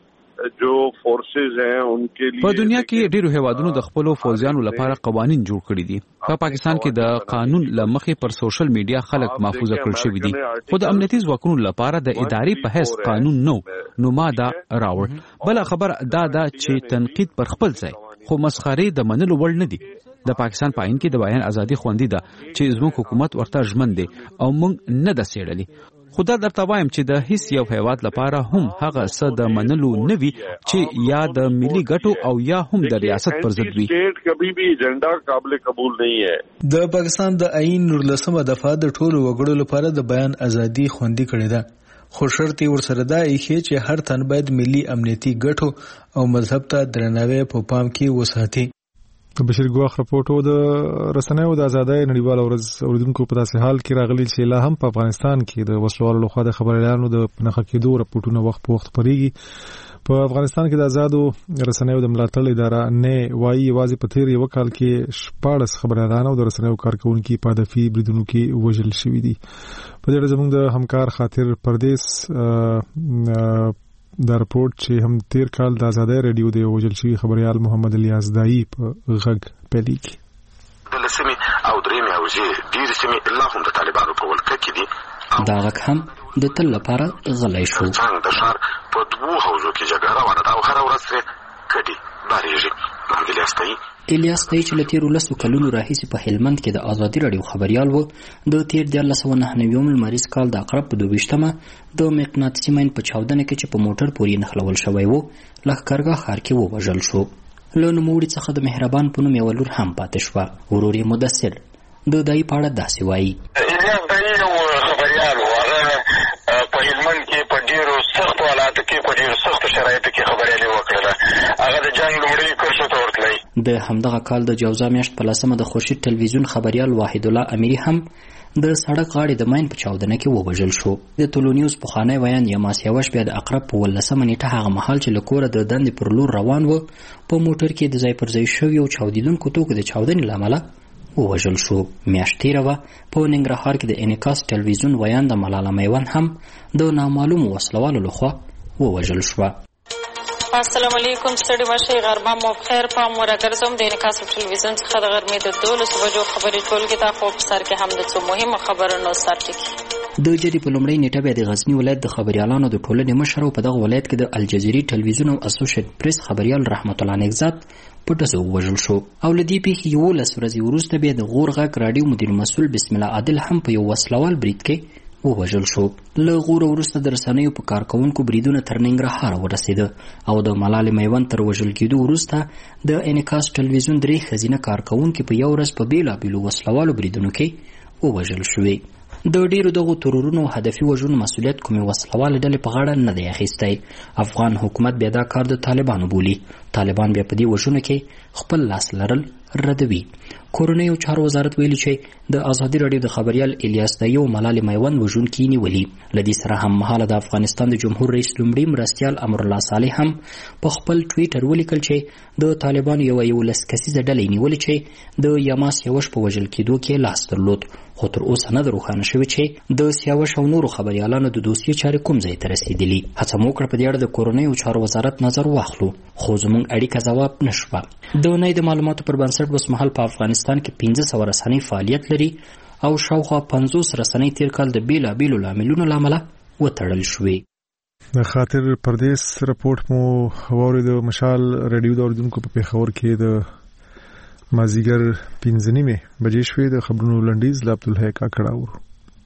جو فورسز ہیں ان کے لیے په دنیا کې ډیرو هیوادونو د خپل فوجیانو لپاره قوانین جوړ کړي دي. په پاکستان کې د قانون لمخې پر سوشل میډیا خلک محفوظه کړل شوی دي. خو د امنیتي ځواکونو لپاره د ادارې په حیث قانون نو نو ما دا راوړ. بل خبر دا دا چې تنقید پر خپل ځای خو مسخره د منلو وړ نه دي. د پاکستان په عین کې د بیان ازادي خوندي ده چې زموږ حکومت ورته ژمن دی او موږ نه د سیړلې. خدا درته وایم چې د هیڅ یو هیواد لپاره هم هغه څه د منلو نه وي چې یا د ملي ګټو او یا هم د ریاست پر ضد وي. کبھی بھی ایجنډا قابل قبول نه ہے. د پاکستان د آئین نورلسمه دفعه د ټولو وګړو لپاره د بیان ازادي خوندي کړې ده. خو شرط یې ورسره دا ایښی چې هر تن باید ملي امنیتي ګټو او مذهب ته درناوی په پام کې وساتي. بشیر ګواخ راپورټ د رسنیو د ازادۍ نړیواله ورځ اوریدونکو په داسې حال کې راغلی چې لا هم په افغانستان کې د وسلوالو لخوا د خبريالانو د نښه کېدو راپورټونه وخت په وخت خپرېږي. په افغانستان کې د آزادو رسنیو د ملاتړ اداره نه وایي یوازې په تیر یو کال کې شپاړس خبريالان او د رسنیو کارکونکي په هدفي بریدونو کې وژل شوي دي. په دې اړه زموږ د همکار خاطر پردیس دا رپورټ چې هم تیر کال د آزادۍ رادیو د وژل شوي خبريال محمد الیاس دایی په غږ پیلېږي. د لسمې او درېمې حوزې ډېرې سیمې لا هم د طالبانو په ولکه کې دي. دا غږ هم د تل لپاره غلی شو. څنګه د ښار په دوو حوزو کې جګړه روانه ده او هره ورځ ترې کډې بارېږي. محمد الیاس دایی الیاس دایی چې له تیرو لسو کلونو راهیسې په هلمند کې د ازادي راډیو خبریال و د تیر دیارلس سوه نهه نوي لمریز کال د عقرب په دوه ویشتمه د مقناطیسي ماین په چاودنه کې چې په موټر پورې نښلول شوی و لښکرګاه ښار کې ووژل شو. له نوموړي څخه د مهربان په نوم یوه لور هم پاتې شوه. ورور یې مدثر د دایی په اړه داسې وایي. الیاس دایی یو خبریال و. هغه په هلمند کې په ډېرو سختو حالاتو کې په ډېرو سختو شرایطو کې خبریالي وکړله. هغه د جنګ لومړي کرښو ته ورتلی. د همدغه کال د جوزا میاشت په لسمه د خورشید ټلویزیون خبریال واحد الله امیري هم د سړک غاړې د ماین په چاودنه کې ووژل شو. د ټولو نیوز پخوانی ویان یماس یوش بیا د عقرب په ولسمه نیټه هغه مهال چې له کوره د دندې پر لور روان و په موټر کې د ځای پر ځای شویو چاودیدونکو توکو د چاودنې له امله ووژل شو. میاشت تېره وه په ننګرهار کې د انعکاس ټلویزیون ویان د ملاله میوند هم د نامعلومو وسلوالو لخوا ووژل شوه. السلام علیکم. ستړي مشئ. غرمه مو بخیر. پام ورګرځوم د انعکاس ټلویزیون څخه د غرمې د دولسو بجو خبرې ټولګې ته خو په سر کې هم د څو مهمو خبرونو سرټکي. د جدي په لومړۍ نیټه بیا د غزني ولایت د خبریالانو د ټولنې مشر او په دغه ولایت کې د الجزیرې ټلویزیون او اسوسییټ پریس خبریال رحمت الله نګزاد په ډزو ووژل شو. او له دې پیښې یولس ورځې وروسته بیا د غور غږ راډیو مدیر مسؤل بسم الله عادل هم په یو وسلوال برید کې ووژل شو. له غوره وروسته د رسنیو په کارکونکو بریدونه تر ننګرهار ورسېده او د ملالې میوند تر وژل کېدو وروسته د انعکاس ټلویزیون درې ښځینه کارکونکي په یو ورځ په بېلابېلو وسلوالو بریدونو کې ووژل شوې. د ډیرو دغو ترورونو هدفي وژنو مسؤلیت کومې وسلوالې ډلې په غاړه نه دی اخیستی. افغان حکومت بیا دا کار د طالبانو بولي. طالبان بیا په دې وژنو کې خپل لاس لرل ردوي. کورنیو چارو وزارت ویلي چې د ازادي راډیو د خبریال الیاس دایی او ملالې میوند وژونکي نیولي. له دې سره هم مهاله د افغانستان د جمهور رئیس لومړي مرستیال امرالله صالح هم په خپل ټویټر ولیکل چې د طالبانو یوه یولس کسیزه ډله یې نیولې چې د یماس یوش په وژل کېدو کې لاس درلود. خو تر اوسه نه روښانه شوی چې د سیاوش او نورو خبريالانو د دوسیې چارې کوم ځای ته رسیدلي. هڅه مو وکړه په دې اړه د کورنۍ او چارو وزارت نظر واخلو خو زموږ اړیکه ځواب نشوه. د نړۍ د معلوماتو پر بنسټ اوسمهال په افغانستان کې پنځه سوه رسنۍ فعالیت لري او شاوخوا پنځوس رسنۍ تیر کال د بیلابیلو لاملونو له امله وتړل شوې. د خاطر پردیس رپورټ مو واورید. مشال رادیو د اردوونکو په پیښور کې د مازیګر پنځه نیمې بجې شوې. د خبرونو لنډیز له عبدالحی کاکړ اورو.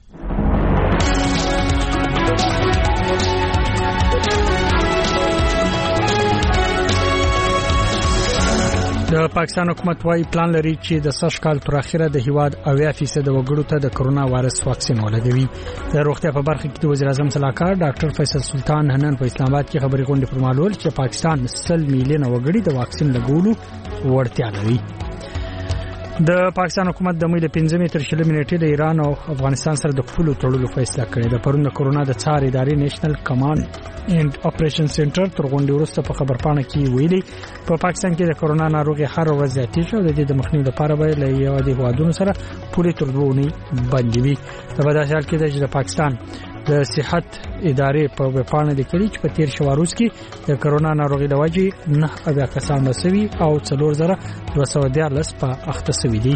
د پاکستان حکومت وايي پلان لري چې د سږ کال تر اخره د هیواد اویا فیصد وګړو ته د کرونا وایرس واکسین ولګوي. د روغتیا په برخه کې د وزیر اعظم صلاحکار ډاکټر فیصل سلطان نن په اسلام آباد کې خبري غونډه پر معلومات چې پاکستان سل میلیونه وګړي د واکسین لګولو وړتیا لري. د پاکستان حکومت د مې د پنځمې تر شلمې نیټې د ایران او افغانستان سره د پولو تړلو فیصله کړې ده. پرون د کرونا د څار ادارې نېشنل کمانډ اینڈ اپریشن سنټر تر غونډې وروسته په خبرپاڼه کې ویلي په پا پاکستان کې د کرونا ناروغي هر ورځ زیاتېږي او د دې د مخنیوي لپاره به له یو د هیوادونو سره پولې تر دوه اونۍ بندې وي. په داسې حال کې چې د پاکستان د صحت ادارې په وپاڼه لیکلي چې په تیر شوار روز کې د کرونا ناروغي د وجې نه اویا کسان مسوي او څلور زره دوه سوه دیارلس په اخته سوي دي.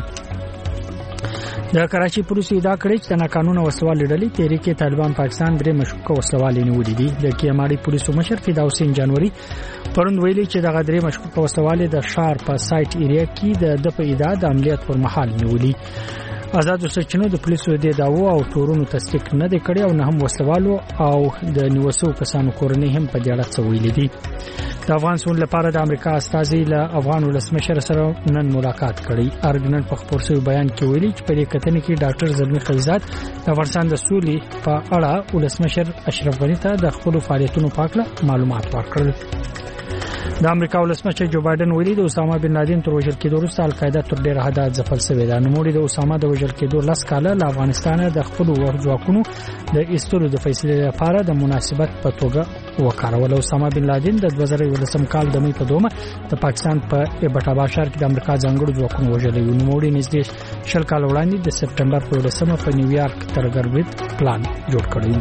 د کراچي پولیسو ادعا کړې چې د ناقانونه وسوالې ډلې تحریک طالبان پاکستان درې مشکوکه وسوالې نیولې دي. د کیماړي پولیسو مشر فدا حسین جنوري پرون ویلي چې دغه درې مشکوکه وسوالې د شار په سایت ایریا کې د په ادعا د عملیات پر مهال نیولې. آزاد سرچینو د پولیسو د داوو او تورونو تصدیق نه دی کړی او نه هم وسوالو او د نیوسو کسانو کورنۍ هم په دې اړه څه ویلي دي. د افغان سون لپاره د امریکا استازي له افغان ولسمشر سره نن ملاقات کړی. ارګنن په خبر شوی بیان کې ویلي چې په دې کتنې کې ډاکټر زلمی خلیزاد د افغانستان د سولې په اړه ولسمشر اشرف غنی ته د خپل فعالیتونو په اړه معلومات ورکړل. د امریکا ولسمشر جو بایدن ویلي د اسامه بن لادن تر وژل کېدو وروسته القاعده تر ډېر حد ځپل شوې ده. نوموړي د اسامه د وژل کېدو لس کاله له افغانستان د خپل ځواکونو د ایستلو د فیصلې لپاره د مناسبت په توګه وکارول. اسامه بن لادن د دوه زره ولسم کال د مې په دومه د پاکستان په ایبټاباد ښار کې د امریکا ځانګړو ځواکونو وژلي وو. نوموړي نږدې شل کال وړاندې د سپټمبر په ولسمه په نیویارک ترګربریت پلان جوړ کړی.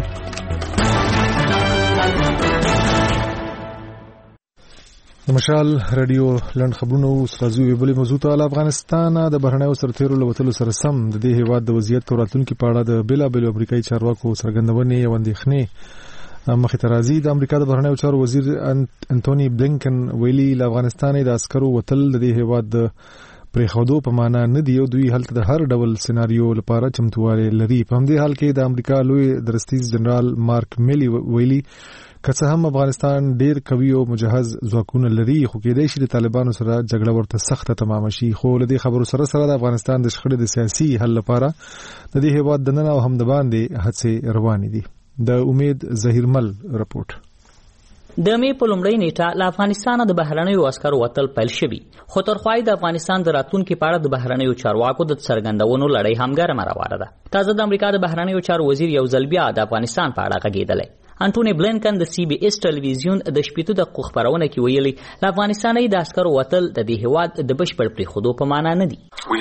د مشال رادیو لند خبرونو سرازو ویبلې موضوع ته افغانستان د بهرنیو سرتیرو لوتلو سره سم د دې هیواد د وضعیت او راتلونکو په اړه د بیلا بیل امریکایي چارواکو څرګندونې او اندېښنې مخې ته راځي. د امریکا د بهرنیو چارو وزیر انټونی بلینکن ویلي له افغانستان د عسکرو وتل د دې هیواد د پریخودو په معنا نه دی او دوی هلته د هر ډول سيناريو لپاره چمتووالی لري. په همدې حال کې د امریکا لوی درستیز جنرال مارک میلی ویلي که څه هم افغانستان ډیر قوي او مجهز ځواکونه لري خو کېدای شي د طالبانو سره جګړه ورته سخته تمام شي. خو له دې خبرو سره سره د افغانستان د شخړې د سیاسي حل لپاره د دې هیواد د نن او هم د باندې هڅې روانې دي. د امید ظهیرمل رپورټ. د مې په لومړۍ نیټه له افغانستان د بهرنیو عسکرو وتل پیل شوی خو تر خوای د افغانستان د راتلونکو په اړه د بهرنیو چارواکو د څرګندونو لړۍ هم ګرمه روانه ده. تازه د امریکا د بهرنیو چارو وزیر یو ځل بیا د افغانستان په اړه غږیدلی. انټونی بلینکن د سی بي اس ټلویزیون د شپږ دقیقو خبرونه کې ویلي له افغانستاني د عسکرو وتل د دې هواد د بشپړ پریښودو په معنا نه دي.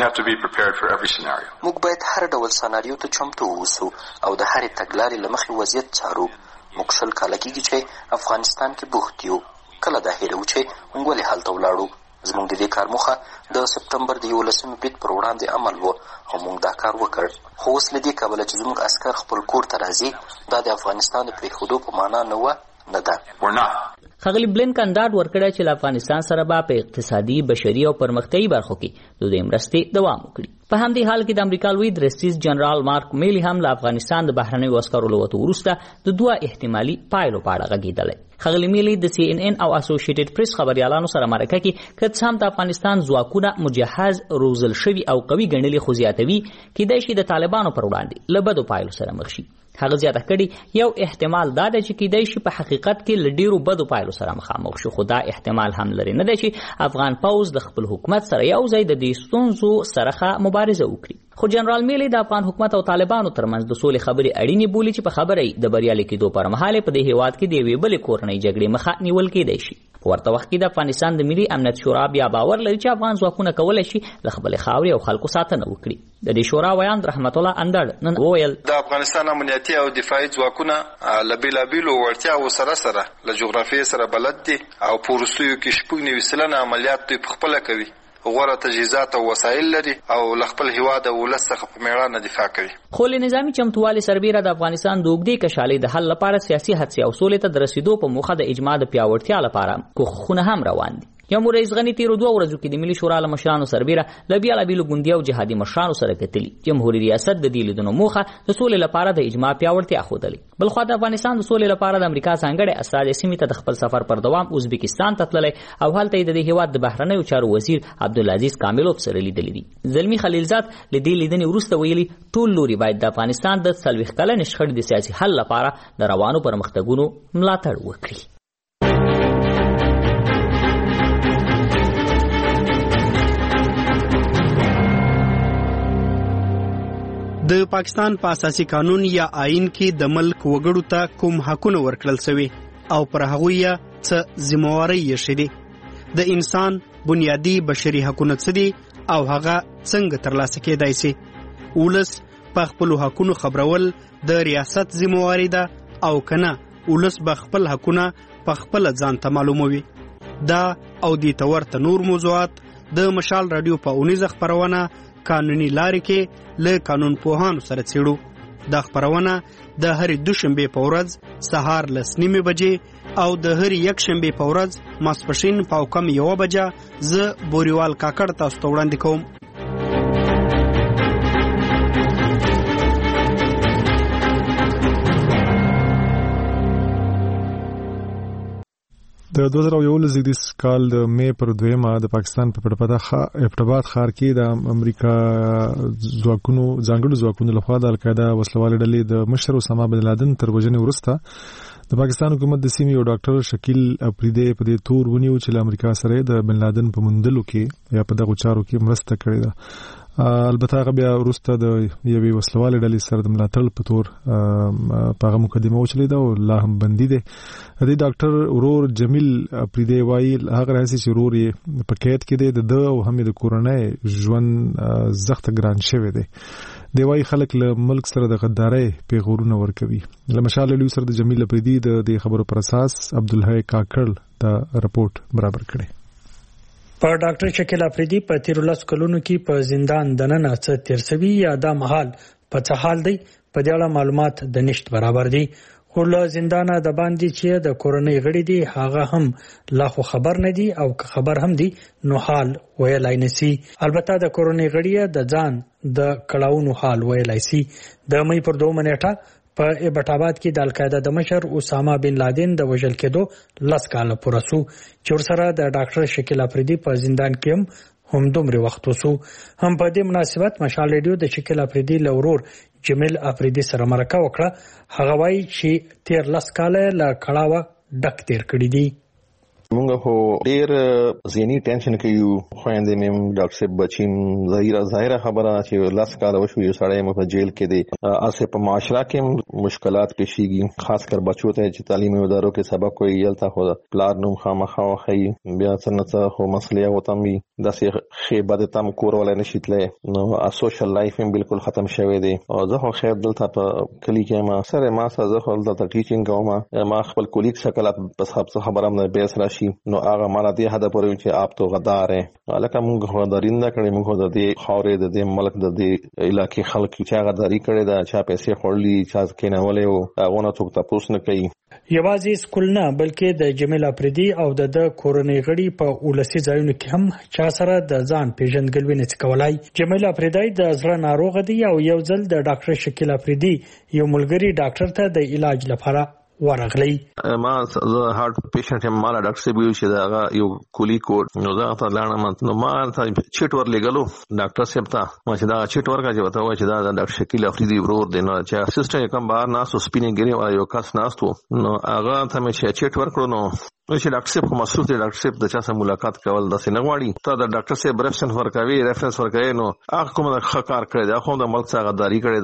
موږ باید هر ډول سناریو ته چمتو اوسو او د هرې تګلارې له مخې وضعیت څارو. موږ شل کاله کېږي چې افغانستان کې بوخت یو. کله دا هیرو چې موږ ولې هلته ولاړو. زموږ د دې کار موخه د سپټمبر د یولسمې برید پر وړاندې عمل و او موږ دا کار وکړ. خو اوس له دې کبله چې زموږ عسکر خپل کور ته راځي دا د افغانستان د پریښودو په معنا نه وه نه ده. ښاغلي بلینکن ډاډ ورکړی چې له افغانستان سره به په اقتصادي بشري او پرمختیایي برخو کې د دې مرستې دوام وکړي. په همدې حال کې د امریکا لوی درستیز جنرال مارک میلی هم له افغانستان د بهرنیو عسکرو له وتو وروسته د دوه احتمالي پایلو په اړه غږېدلی. ښاغلي میلی د سی ان ان او اسوسییټډ پریس خبريالانو سره مرکه کې که څه هم د افغانستان ځواکونه مجهز روزل شوي او قوي ګڼلي خو زیاتوي کېدای شي د طالبانو پر وړاندې له بدو پایلو سره مخ شي. هغه زیاته کړي یو احتمال دا دی چې کېدای شي په حقیقت کې له ډیرو بدو پایلو سره مخامخ شو خو دا احتمال هم لري نه دی چې افغان پوځ د خپل حکومت سره یو ځای د دې ستونزو سره مبارزه وکړي. خو جنرال میلی د افغان حکومت او طالبانو ترمنځ د سولې خبرې اړینې بولي چې په خبرې د بریالي کېدو پر مهال په دې هیواد کې د یوې بلې کورنۍ جګړې مخه نیول کېدای شي. په ورته وخت کې د افغانستان د ملي امنیت شورا بیا باور لري چې افغان ځواکونه کولی شي د خپلې خاورې او خلکو ساتنه وکړي. د دې شورا ویاند رحمت الله اندړ نن وویل د افغانستان امنیتي او دفاعي ځواکونه له بېلابېلو وړتیاو سره سره له جغرافیې سره بلد دي او په وروستیو کې شپږ نوي سلنه عملیات دوی پخپله کوي، غوره تجهیزات او وسایل لري او له خپل هیواد او ولس څخه په میړانه دفاع کوي. خو له نظامي چمتووالي سربیره د افغانستان د اوږدې کشالۍ د حل لپاره سیاسي هڅې او سولې ته د رسیدو په موخه د اجماع د پیاوړتیا لپاره کوښښونه هم روان دي. جمهور رئیس غني تیرو دوه ورځو کې د ملي شورا له مشرانو سربیره له بېلابېلو ګوندي او جهادي مشرانو سره کتلي. جمهوري ریاست د دې لیدنو موخه د سولې لپاره د اجماع پیاوړتیا ښودلې. بلخوا د افغانستان د سولې لپاره د امریکا ځانګړی استازی سیمې ته د خپل سفر پر دوام ازبکستان ته تللی او هلته یې د دې هېواد د بهرنیو چارو وزیر عبدالعزیز کاملوف سره لیدلي دي. زلمي خلیلزاد له دې لیدنې وروسته ویلي ټول لوري باید د افغانستان د څلوېښت کلنې شخړې د سیاسي حل لپاره د روانو پرمختګونو ملاتړ وکړي. د پاکستان په اساسي قانون یا آئین کې د ملک وګړو ته کوم حقونه ورکړل شوي او پر هغوی یې څه ذمہوارۍ ایښې دي؟ د انسان بنیادي بشري حقونه څه دي او هغه څنګه ترلاسه کېدای شي؟ ولس په خپلو حقونو خبرول د ریاست ذمہواري ده او کنه ولس به خپل حقونه په خپله ځان ته معلوموي. دا او دې ته ورته نور موضوعات د مشال رادیو په اونیزه خپرونه قانوني لارې کې له قانون پوهانو سره څېړو. دا خپرونه د هرې دوشنبې په ورځ سهار لس نیمې بجې او د هرې یکشنبې په ورځ ماسپښین په کم یوه بجه زه بوریوال کاکړ تاسو ته وړاندې کوم. د دوه زره یولس زیږدیز کال د مې پر دویمه د پاکستان په پټاباد ښار کې د امریکا ځواکونو ځانګړو ځواکونو لخوا د القاعده وسلوالې ډلې د مشر اسامه بن لادن تر وژنې وروسته د پاکستان حکومت د سیمې یو ډاکټر شکیل افریدی په دې تور ونیو چې له امریکا سره د بن لادن په موندلو کې یا په دغو چارو کې مرسته کړې ده. البته هغه بیا وروسته د یوې وسلوالې ډلې سره د ملاتړ په تور په هغه مقدمه وچلېده او لا هم بندي دی. د ډاکټر ورور جمیل افریدی وایي هغه راځي چې ورور یې په قید کې دی، د ده او هم د کورنۍ ژوند زخته ګران شوی دی. دی وایي خلک له ملک سره د غدارۍ پیغورونه ورکوي. له مشال لوی سره د جمیل افریدي د دې خبرو پر اساس عبدالحی کاکړ دا رپورټ برابر کړی. په ډاکټر شکیل افریدي په تیرو لسو کلونو کې په زندان دننه څه تیر شوي یا دا مهال په څه حال دی په دې اړه معلومات د نشت برابر دي. خو له زندانه د باندې چې د کورنۍ غړي دي هغه هم لا خو خبر نه دي او که خبر هم دي نو حال ویلای نسی. البته د کورنۍ غړي د ځان د کړهونو حال ویلای سي. د مې پر دوه منېټه په ایبټاباد کې د القاعده د مشر اسامه بن لادن د وژل کېدو لس کاله پوره سو چې ورسره د ډاکټر شکیل افریدي په زندان کې هم دومره وخت وسو. هم په دې مناسبت مشال ریډیو د شکیل افریدي له ورور جمیل افریدي سره مرکه وکړه. هغه وایي چې تیر لس کاله له کړاوه ډک تیر کړي دي. مونږ خو ډیر ذهني ټینشن کې یو خويندې مې ډاکټر صاحب بچیم ظاهره ظاهره خبره چې لاس کال وشو یو سړی مې په جیل کې دی. اسه په معاشره کې مشکلات پیښیږي خاص کر بچو ته چې تعلیمي ادارو کې سبق کوي یلته خو پلار نوم خامخا خي بیا څنګه خو مسلې او تم داسې خیبه د تم کور ولې نشیتله نو سوشل لایف هم بالکل ختم شوی دی. او زه خو خیر دلته په کلی کې ما سره ما سره زه خو دلته ټیچینګ کوم ما خپل کولیګ شکل په حساب خبره مې به سره نو هغه مالا دې هدا پورې چې آپ تو غدار ہے لکه موږ غدارین نه کړې موږ د دې خاورې د دې ملک د دې علاقې خلک چې غداري کړي دا چا پیسې خورلي چا کینولې او هغه نه څوک تاسو نه کوي. یوازې سکول نه بلکې د جمیل افریدي او د کورنۍ غړي په ولسی ځایونو کې هم چا سره د ځان پیژندګلوي نه کولای. جمیل افریدي د زړه ناروغ دی او یو ځل د ډاکټر شکیل افریدي یو ملګری ډاکټر ته د علاج لپاره ورغلی. ما زه هارت پیشنټ یم مالا ډاکټر صاحب یو چې دا یو کولی کوډ نو دا ته لاړم نو ما ته چټ ور لګلو ډاکټر صاحب ته ما چې دا چټ ورکا چې وته و چې دا ډاکټر شکیل افریدي ورور دی نو چې اسسټنټ کوم بار ناسو سپینینګ ګری یو کس ناستو نو هغه ته مې چې چټ ورکړو نو چې ډاکټر صاحب کوم مسؤل دی ډاکټر صاحب د چا سره ملاقات کول د سینه غواړي ته د ډاکټر صاحب ریفرنس ورکوي ریفرنس ورکوي نو هغه کوم د خکار کړی دا خو د ملک څخه غداری کړی دا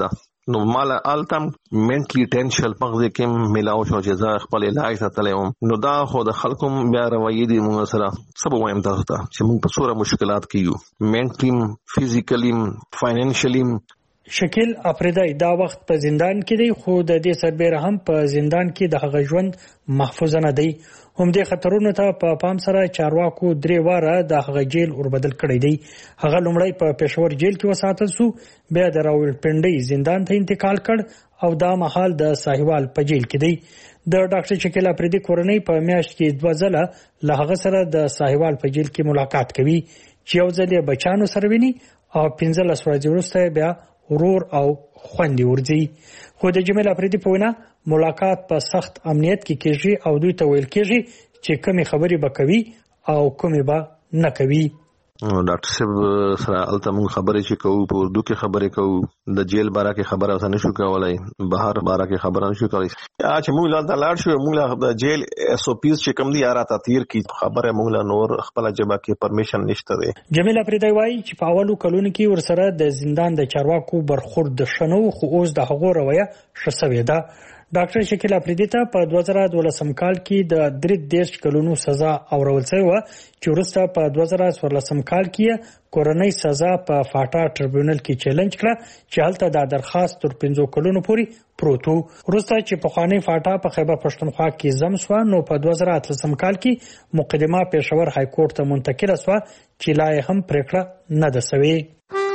نو مال التم منټلی ټینشن پغه کې ملاو شو چې زه خپل علاج ته تلم نو دا خو د خلکو بیا روایي دي موږ سره سبا وایم تاسو ته چې موږ په څوره مشکلات کیو منټلی فزیکلی فاینانشلی. شکیل افریدی دا وخت په زندان کې دی خو د دې سربېره هم په زندان کې د هغه ژوند محفوظ نه دی. هم دې خطرونو ته په پا پام سره چارواکو درې واره د هغه جیل اوربدل کړی دی. هغه لومړی په پېښور جیل کې وساتل شو، بیا د راولپنډۍ زندان ته انتقال کړ او دا مهال د ساحوال په جیل کې دی. د ډاکټر شکیل افریدی کورنۍ په میاشت کې دوه ځله له هغه سره د ساحوال په جیل کې ملاقات کوي چې یو ځل یې بچانو سره ویني او پنځلس ورځې وروسته بیا ورور او خوندې ورځي. خو د جمیل افریدی په وینا ملاقات په سخت امنیت کې کېږي او دوی ته ویل کېږي چې کومې خبرې به کوي او کومې به نه کوي. ډاکټر صاحب سره الته موږ خبرې چې کوو په اردو کې خبرې کوو، د جیل باره کې خبره اوسه نشو کولای، بهر باره کې خبره نشو کولای. چې موږ لا د لاړ شو موږ د جیل اس او پیز چې کوم دي یاره تطهیر کی خبره موږ لا نور خپل جبا کې پرمیشن نشته دی. جمیل افریدی وايي چې په اولو کلونو کې ورسره د زندان د چارواکو برخورد شنو خو اوس د هغو رویه ښه سوې ده. ډاکټر شکیل افریدی ته په دوه زره دولسم کال کې د درې دیرش کلونو سزا اورول شوې وه چې وروسته په دوه زره څوارلسم کال کې کورنۍ سزا په فاټا ټریبیونل کې چیلنج کړه چې هلته دا درخواست تر پنځو کلونو پورې پروت و. وروسته چې پخوانۍ فاټا په خیبر پښتونخوا کې ضم شوه نو په دوه زره اتلسم کال کې مقدمه پېښور های کورټ ته منتقله شوه چې لا یې هم پریکړه نه ده سوې.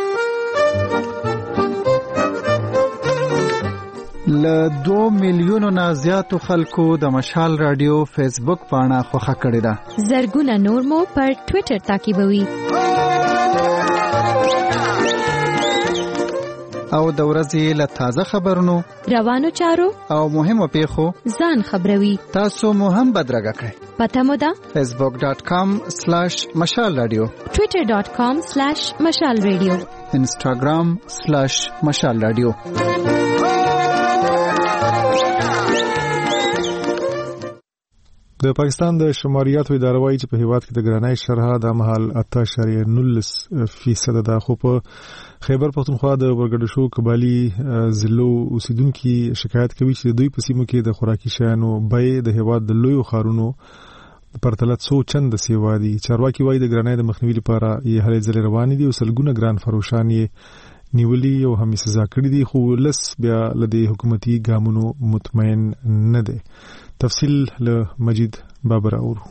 له دوه میلیونو نه زیاتو خلکو د مشال رادیو فیسبوک پاڼه خوښه کړې ده. زرګونه نور مو پر ټوئیټر تعقیبوي او د ورځې له تازه خبرونو، روانو چارو او مهمو پیښو ځان خبروي. تاسو مو هم بدرګه کړئ. پته مو ده فیسبوک ډاټ کام سلاش مشال رادیو، ټوئیټر ډاټ کام سلاش مشال رادیو، انسټاګرام سلاش مشال رادیو. د پاکستان د شماریاتو اداره وايي چې په هیواد کې د ګرانۍ شرح د مهال اته اعشاریه نولس فیصد ده، خو په خیبر پښتونخوا د ورګډشو قبالي ضلعو اوسیدونکو شکایت کوي چې دوی په سیمو کې د خوراکي شیانو بیې د هیواد د لویو ښارونو پرتله څو چنده سیوا دي. چارواکي وايي د ګرانۍ د مخنیوي لپاره یې هلې ځلې روانې دي او سلګونه ګران فروشان یې نیولي او هم یې سزا کړي دي، خو لس بیا له دې حکومتي ګامونو مطمئن نه دي. تفصیل له مجید بابر اورو.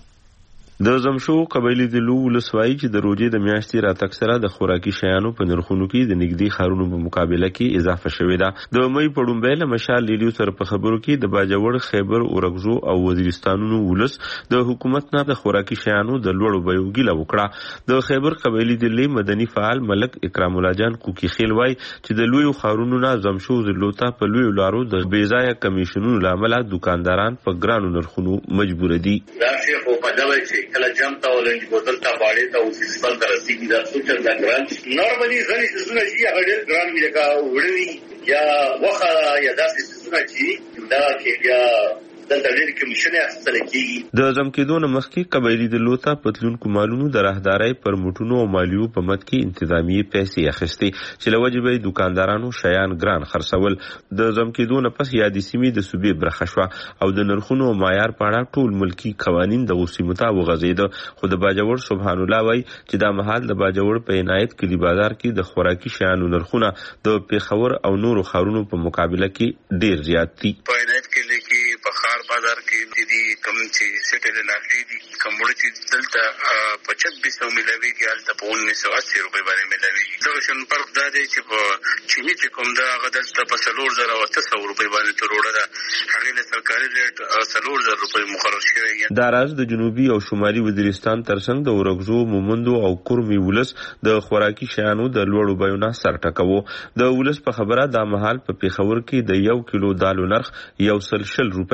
د زمشو قبایلی د لو ولسوالۍ چې د روزې د میاشتې راتګ سره د خوراکي شیانو په نرخونو کې د نږدې ښارونو په مقابله کې اضافه شوې ده. د مې په ډومبۍ له مشال لیډیو سره په خبرو کې د باجوړ، خیبر، اورګزو او وزیرستانونو ولس د حکومت نه د خوراکي شیانو د لوړو بیو ګیله وکړه. د خیبر قبایلی د لی مدني فعال ملک اکرام الله جان کوکی خیل وای چې د لویو ښارونو نه زمشو ضلعو ته په لویو لارو د بیځایه کمیشنونو لامل دکانداران په ګرانو نرخونو مجبور دي. دا څه په بدل شي کله جامتا ولني بوتل ته باړې ته او سیسپل تر رسیدي دا سوچل دا ګران نورمالي ځنې څه شي هغه ډېر ګران وي لکه وړوي یا وخه یا داسې څه شي دا کې بیا د ډېر کمیشن اخیستل کیږي. د زم کېدو نه مخکې قبایلی د لوتا پتلونکو مالونو د راهدارۍ پر موټونو او مالیو په مد کې انتظامی پیسې اخیستي چې لوجبې دکاندارانو شیان ګران خرڅول. د زم کېدو نه پس یادې سیمې د صوبې برخه شوه او د نرخونو او معیار په اړه ټول ملکی قوانین د اوسې مطابق غځېده. خو د باجوړ سبحان الله وای چې دا مهال د باجوړ په عنایت کلی بازار کې د خوراکي شیانو نرخونه د پیښور او نورو ښارونو په مقابله کې ډیر زیات دي. په عنایت کې لکه په خار بازار کې دي کوم چې سټل لاخلي دي کوم چې دلته په چھبیس سو ملويږي البته په انیس سو اسی روپے باندې ملويږي. دا شون فرق دا دی چې په چینی چې کوم دا غدلته په څلور زره او تاسو روپے باندې تروړه ده هغه له سرکاري ریټ څلور زره روپے مقرر شوی. دا راز د جنوبي او شمالي وزیرستان ترڅنګ د اورګزو، مومندو او کورمي ولس د خوراکي شیانو د لوړو بیو نه سر ټکاوه. د ولس په خبره دا مهال په پیښور کې د یو کیلو دالو نرخ یو سل شل روپے او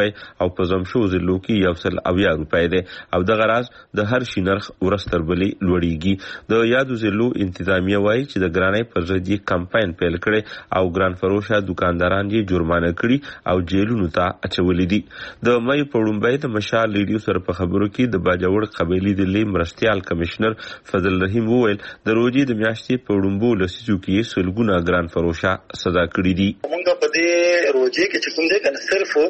او په زمشو ضلعو کې یو سل اویا روپۍ دی او دغه راز د هر شي نرخ ورستر بلې لوړیږي. د یادو ضلعو انتظامیه وایي چې د ګرانۍ پر ضد یې کمپاین پیل کړی او ګران فروشه دکانداران یې جرمانه کړي او جیلونو ته اچولي دي. د مې په لومړۍ د مشال ریډیو سره په خبرو کې د باجوړ قبیلې د لې مرستیال کمشنر فضل رحیم وویل د روزي د میاشتې په وړومبو لسیزو کې سلګونه ګران فروشه سزا کړي دي. موږ په دې روزي کې چې کوم دي کنه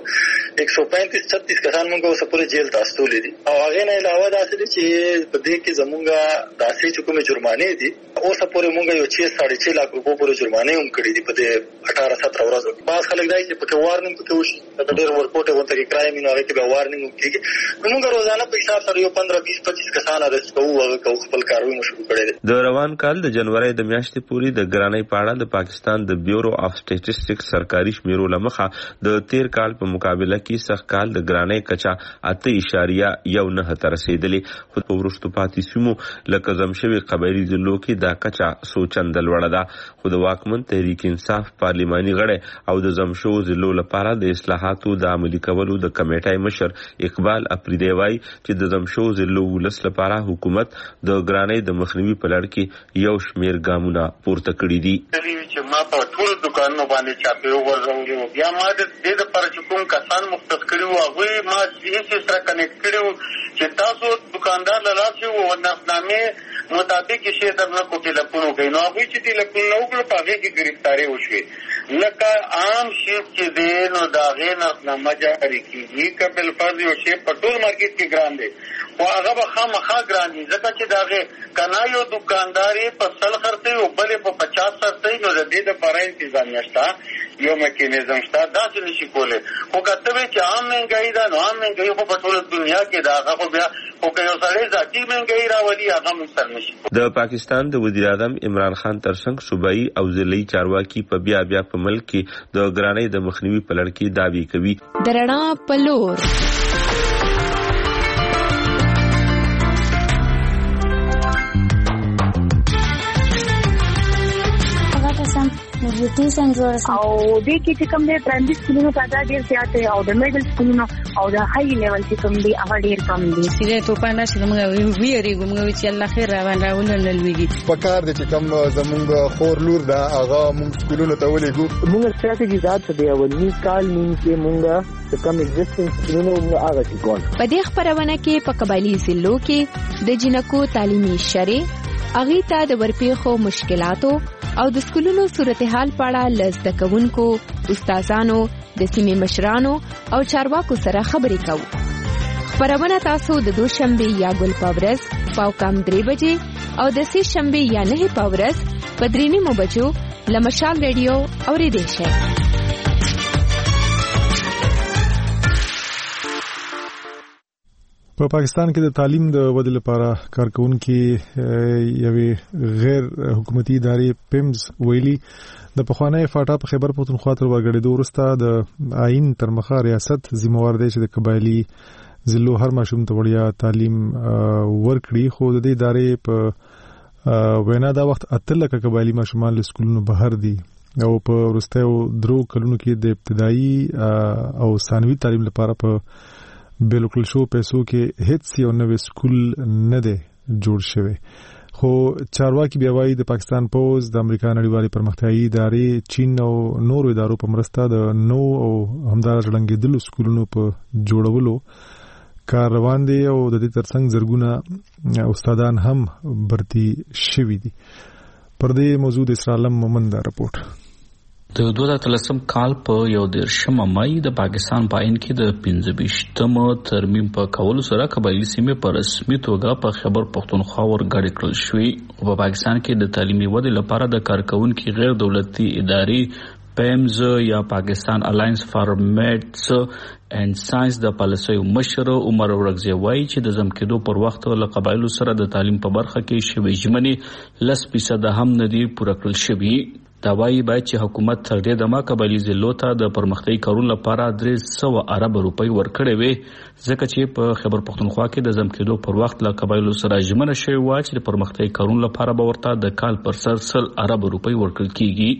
صرف ایک سو پینتیس چھتیس کسان موږ اوس پورې جیل ته استولې دي او هغه نه علاوه دا چې په دې کې زموږه داسې چې کومه جرمانه دي اوس پورې موږ یو چې ساڑھے چھ لک روپو پورې جرمانه هم کړې دي په دې اٹھارہ سترہ ورځو. بعض خلک دای چې په وارنینګ کې وشي د ډېر ورکوټه وته کې کرایمینګ هغه کې به وارنینګ کېږي. موږ روزانه په حساب سره یو پندرہ بیس پچیس کسان ارست کوو هغه کو خپل کاروي شروع کړي دي. د روان کال د جنوري د میاشتې پورې د ګرانۍ په اړه د پاکستان د بیورو اف سټیټسټکس سرکاري شمیرو لمخه د تیر کال په مقابله کې سخت کال د ګرانۍ کچا اته اشاریه یو نه تر رسیدلې. خو په ورستو پاتې سیمو لکه زمشوي قبایلی ضلعو کې دا کچا سوچند لوړه ده. خو د واکمن تحریک انصاف پارلیماني غړی او د زمشو ضلعو لپاره د اصلاحاتو د عملي کولو د کمیټې مشر اقبال افریدی وايي چې د زمشو ضلعو ولس لپاره حکومت د ګرانۍ د مخنیوي په لړ کې یو شمیر ګامونه پورته کړي دي. چې ما په ټول دکانونو باندې چاپیو ورغولې بیا ما د دې لپاره چې کوم کسان مختص کړي وو هغه ما دې سره کنیکټ کړو چې تاسو دکاندار لاسي او نفنامه مطابق شي درنه کو ټلیفون کوي نو هغه چې ټلیفون نو کړ په هغه کې گرفتاری وشوه لکه عام شی چې دې نو دا غې نفنامه جاری کیږي کبل فرض یو شی په ټول مارکیټ کې ګران دی او هغه به خامخا ګران دي ځکه چې دا غې کنا یو دکانداري په سل خرڅي او بلې په پچاس خرڅي نو د دې لپاره تنظیم نشته یو میکانیزم شته دا چې نشي کوله. خو کته چې عام منګای دا نو عام منګای په ټول دنیا کې دا هغه بیا خو که یو سړی ذاتي منګای راولي هغه مستر نشي. د پاکستان د وزیر اعظم عمران خان ترڅنګ صوبایي او ضلعي چارواکي په بیا بیا په ملک کې د ګرانۍ د مخنیوي په لړ کې دعوی کوي. درنا پلور نیوټریشن جوړ او د کې چې کوم د پرایمري سکولونو تعداد ډیر زیات دی او د میډل سکولونو او د هاي لیول چې کوم دی هغه ډیر کم دی. سیده په پانا چې موږ ویریږو موږ چې الله خیر راوړي راولل لويږي په کار د چې کوم زمونږ خور لور دا هغه موږ سکولونو ته ولېګو. موږ ستراتیژي ذات دی او نیم کال نیم کې موږ کوم ایگزیسټنس سکولونو موږ هغه ټیکول. په دې خبرونه کې په قبایلی ضلعو کې د جنکو تعلیمي شری اغي ته د ورپېخو مشکلاتو او د سکولونو صورتحال په اړه لزده کوونکو استادانو د سیمې مشرانو او چارواکو سره خبرې کوو. خبرونه تاسو د دوشنبه یا ګل پاورز پاو کم درې بجې او د سې شنبه یا نه پاورز په درې نیمو بجو لمشال ریډیو اوریدئ شئ. په پا پاکستان کې د تعلیم د ودې لپاره کارکونکو یوې غیر حکومتي ادارې پیمز ویلي د پخوانی فاټا په خیبر پختونخوا تر ورګړېدو وروسته د آئین تر مخه ریاست ذمہوار دی چې د قبایلی ضلعو هر ماشوم ته وړیا تعلیم ورکړي. خو د دې ادارې په وینا دا وخت اته لکه قبایلی ماشومان له سکولونو بهر دي او په وروستیو درو کلونو کې د ابتدایي او ثانوي تعلیم لپاره په بالکل شو پیسو کې هیڅ یو نوې سکول نه دی جوړ شوی. خو چارواکي بیا وايي د پاکستان پوز د امریکا نړیوالې پرمختیایي ادارې چین او نورو ادارو په مرسته د نو او همدارس ړنګېدلو سکولونو په جوړولو کار روان دی او د دې ترڅنګ زرګونه استادان هم برتي شوي دي. پر دې موضوع د اسرالم مومند راپورټ. د دوه هزار اتلسم کال په یو دیرشم مای د پاکستان په آئین کې د پنځه ویشتم ترمیم په کولو سره قبایلی سیمې په رسمي توګه په خیبر پختونخوا ورګړې کړل شوې. په پاکستان کې د تعلیمي ودې لپاره د کارکونکو غیر دولتي ادارې پیمز یا پاکستان الاینس فار میډس اینڈ ساينس د پالیسیو مشر عمر ورغزی وایي چې د زمکدو پر وخت له قبایلو سره د تعلیم په برخه کې شوې ژمنې لس فیصد هم ندي پوره کړل شوې. دا وایي باید چې حکومت تر دې دمه قبایلی ضلعو ته د پرمختیایي کارونو لپاره درې سوه ارب روپۍ ورکړې وې ځکه چې په خیبر پختونخوا کې د زمکدو پر وخت له قبایلو سره ژمنه شوې وه چې د پرمختیایي کارونو لپاره به ورته د کال پر سر سل ارب روپۍ ورکړل کیږي.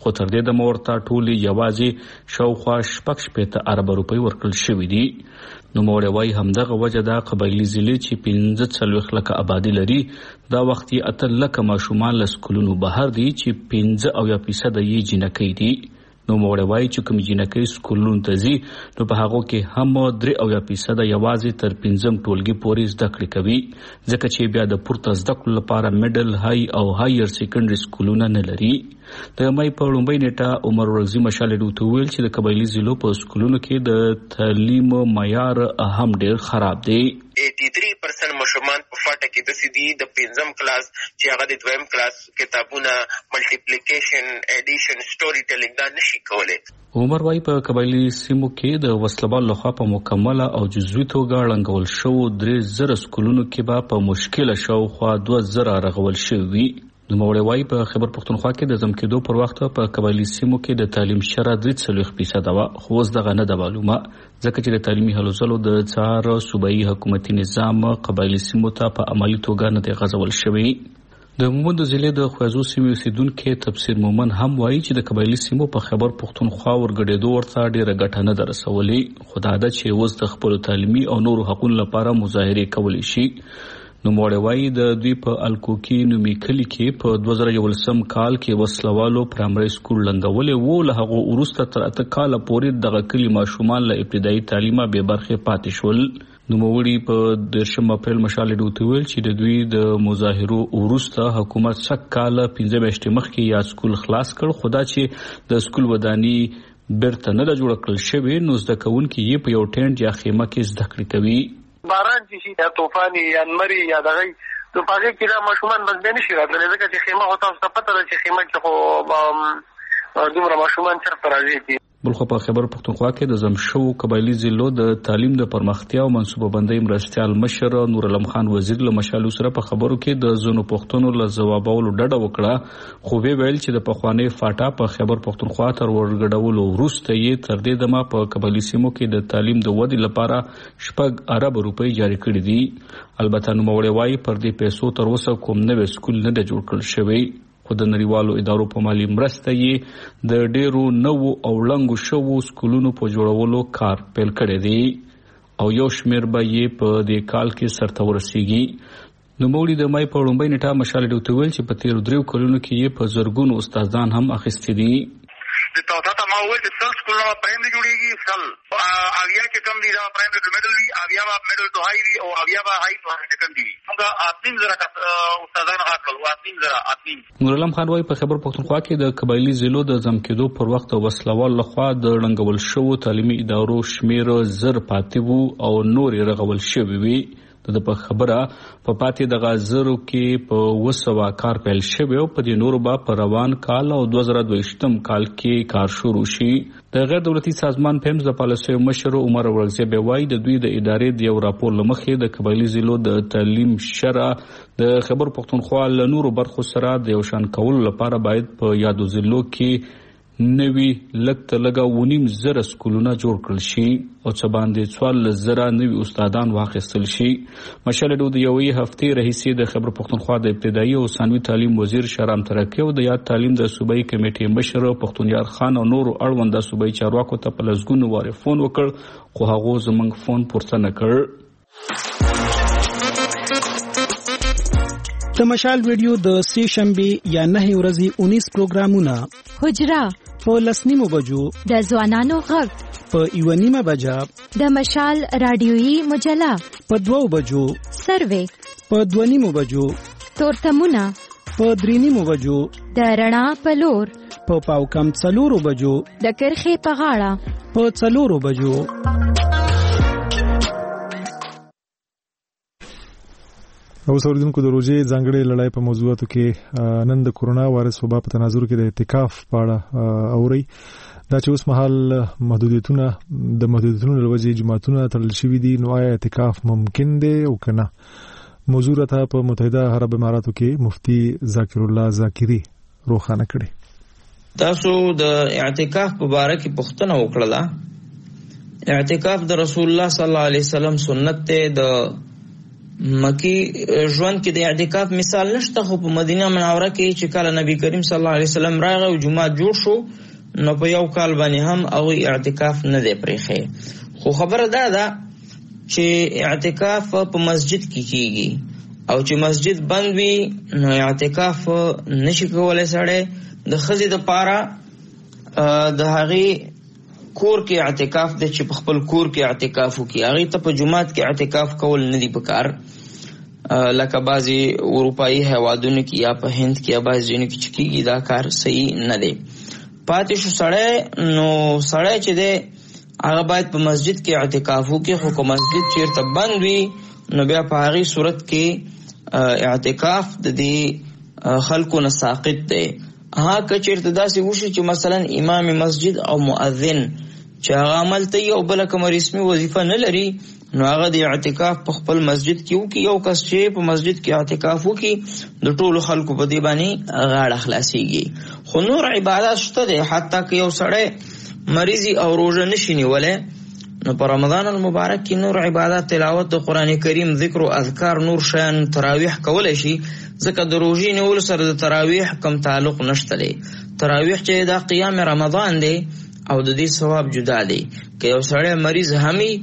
خو تر دې د مورتا ټولي یوازې شاوخوا شپږ شپېته ارب روپۍ ورکړل شوې دي. نو موړی وای همدغه وجه دا قبایلي ضلع چې پنځه څلوېښت لکه آبادي لري دا وخت یې اته لکه ماشومان له سکولونو بهر دي چې پنځه اویا فیصده یې جینکۍ دي. نو موړی وای چې کوم جینکۍ سکولونو ته ځي نو په هغو کې هم درې اویا فیصده یوازې تر پنځم ټولګي پورې زده کړې کوي ځکه چې بیا د پورته زده کړو لپاره میډل های او هایر سیکنډري سکولونه نه لري. د مې په لومړۍ نیټه عمر ورغزي مشال ډوته ویل چې د قبایلي ضلعو په سکولونو کې د تعلیم معیار هم ډیر خراب دی. اسی پرسنټ ماشومان په فاټه کې د سیدي د پنځم کلاس چې هغه د دویم کلاس کتابونه ملټیپلیکیشن اډیشن سټوري ټیلینګ دا نشي کولای. عمر وايي په قبایلي سیمو کې د وسلوال لخوا په مکمله او جزوي توګه ړنګول شو درې زره سکولونو کې به په مشکله شو خو دوه زره رغول شوي. نو موړی وای په خیبر پښتونخوا کې د زم کېدو پر وخت په قبایلي سیمو کې د تعلیم شرط درې څلوېښت فیصده وه خو اوس دغه نه ده معلومه ځکه چې د تعلیمي هلو ځلو د څار صوبایي حکومتي نظام قبایلي سیمو ته په عملي توګه نه دی غځول شوی. د مومند ضلع د خوازو سیمې اوسیدونکي تفسیر مومن هم وایي چې د قبایلي سیمو په خیبر پښتونخوا ورګډېدو ورته ډېره ګټه نه ده رسولې خو دا ده چې اوس د خپلو تعلیمي او نورو حقونو لپاره مظاهرې کولی شي. نو موړی وایي د دوی په الکوکي نومي کلي کې په دوه زره یولسم کال کې وسلوالو پرایمري سکول لنګولې وو له هغو وروسته تر اته کاله پورې دغه کلي ماشومان له ابتدایي تعلیمه بې برخې پاتې شول. نوموړي په دېرشم اپریل مشال ډوته ویل چې د دوی د مظاهرو وروسته حکومت سږ کال پنځه میاشتې مخکې یا سکول خلاص کړ خو دا چې د سکول وداني بیرته نه ده جوړه کړل شوې نو زده کوونکي یې په یو ټینټ یا خیمه کې زده کړې کوي. باران چې شي یا طوفاني یا نمري یا دغه نو په هغې کې دا ماشومان بس بیا نه شي راتللی ځکه چې خیمه خو تاسو ته پته ده چې خیمه کې خو دومره ماشومان چېرته راځي دي. بلخو په خیبر پښتونخوا کې د زم شوو قبایلي ضلعو د تعلیم د پرمختیا او منصوبه بندۍ مرستیال مشر نور علم خان وزیر له مشالو سره په خبرو کې د ځینو پوښتنو له ځوابولو ډډه وکړه خو ویې ویل چې د پخوانۍ فاټا په خیبر پښتونخوا تر ورګډولو وروسته یې تر دې دمه په قبایلي سیمو کې د تعلیم د ودې لپاره شپږ ارب روپۍ جاري کړي دي. البته نوموړی وایي پر دې پیسو تر اوسه کوم نوی سکول نه دی جوړ کړل شوی خو د نړیوالو ادارو په مالي مرسته یې د ډیرو نوو او لنګو شوو سکولونو په جوړولو کار پیل کړی دی او یو شمیر به یې په دې کال کې سرته ورسیږي. نوموړي د مای په لومړۍ نیټه مشال ډوته ویل چې په تیرو دریو کلونو کې یې په زرګونو استادان هم اخیستي دي. د تاسو ته ما وویل چې سل سکولونه پرایم جوړیږي سل اویا چې کم دي دا پرایم میډل وي اویا به میډل ټو هاي وي او اویا به هاي ټو سیکنډري وي. موږ اپنیم زره استادان غاټل او اپنیم زره اپنیم. نور علم خان وايي په خیبر پښتونخوا کې د قبایلي ضلعو د زم کېدو پر وخت وسلوال لخوا د ړنګول شوو تعلیمي ادارو شمیر زر پاتې وو او نورې رغول شوي وي. د په خبره په پاتې د غازرو کې په وسوا کار پیل شوی او په دې نورو به په روان کال او دوه زره دویشتم کال کې کار شروع شي. د غیر دولتي سازمان پیمز د پالیسیو مشر عمر ورغزي به وایي د دوی د ادارې د یو راپور لمخې د قبایلي ضلعو د تعلیم شرع د خیبر پښتونخوا له نورو برخو سره د یو شان کولو لپاره باید په یادو ضلعو کې نوي لږ ته لږه ونیم زره سکولونه جوړ کړل شي او څه باندې څوارلس زره نوي استادان واخیستل شي. مشال ډو د یوې هفتې راهیسې د خیبر پښتونخوا د ابتدایي او ثانوي تعلیم وزیر شهرام ترکی او د یاد تعلیم د صوبایي کمیټې مشر پښتونیار خان او نورو اړونده صوبایي چارواکو ته په لسګونو وارې فون وکړ خو هغو زموږ فون پورته نه کړ. د مشال ویډیو د سې شنبې یا نه ورځې اونیس پروګرامونه حجره په لسنیمو بجو د ځوانانو غږ په یو نیمه بجا د مشال رادیویي مجله په دوو بجو سروې په دوه نیمو بجو تورتمونه په درې نیمو بجو د رڼا په لور په پاو کم څلورو بجو د کرخې په غاړه په څلورو بجو. او اوسیدونکو د روزي ځانګړي لړۍ په موضوعاتو کې نن د کورونا وایرس وبا په تناظر کې د اعتکاف په اړه اوري. دا چې اوس مهال محدودیتونه د محدودیتونو لوجې جماعتونه تړل شوي دي نو آیا اعتکاف ممکن دی او کنه؟ موضوع راته په متحده عرب اماراتو کې مفتی ذاکر الله ذاکری روښانه کړي. تاسو د اعتکاف په اړه کې پوښتنه وکړه. اعتکاف د رسول الله صلی الله علیه وسلم سنت ته د مکی ژوند کې د اعتکاف مثال نشته، خو په مدینه منوره کې چې کله نبی کریم صلی الله علیه وسلم راغی او جمعه جوړ شو نو په یو کال باندې هم هغه اعتکاف نه دی پرېښی. خو خبره دا ده چې اعتکاف په مسجد کې کیږي او چې مسجد بند وي نو اعتکاف نشي کولای سړی. د ښځې دپاره د هغې کور کې اعتکاف د چې په خپل کور کې اعتکاف وکړي، هغې ته په جماعت کې اعتکاف کول نه دي پکار، لکه بعضې اروپایي هیوادونو کې یا په هند کې یا بعضې ځایونو کې چې کېږي دا کار صحیح نه دی. پاتې شو سړی، نو سړی چې دی هغه باید په مسجد کې اعتکاف وکړي، خو که مسجد چېرته بند وي نو بیا په هغې صورت کې اعتکاف د دې خلکو نه ساقط دی. ها که چېرته داسې وشي چې مثلا امام مسجد او مؤذن چې هغه عمل ته یو بله کومه رسمي وظیفه نه لري نو هغه د اعتکاف په خپل مسجد کې وکړي. یو کس چې په مسجد کې اعتکاف وکړي د ټولو خلکو په دې باندې غاړه خلاصېږي. خو نور عبادات شته دی، حتی که یو سړی مریضي او روژه نشي نیولی نو په رمضان المبارک کې نور عبادات، تلاوت د قرآن کریم، ذکر و اذکار، نور شیان، تراویح کولی شي، ځکه د روژې نیولو سره د تراویح کم تعلق نشته دی. تراویح چې دا قیام رمضان دی او د دې ثواب جدا دی. که یو سړی مریض همي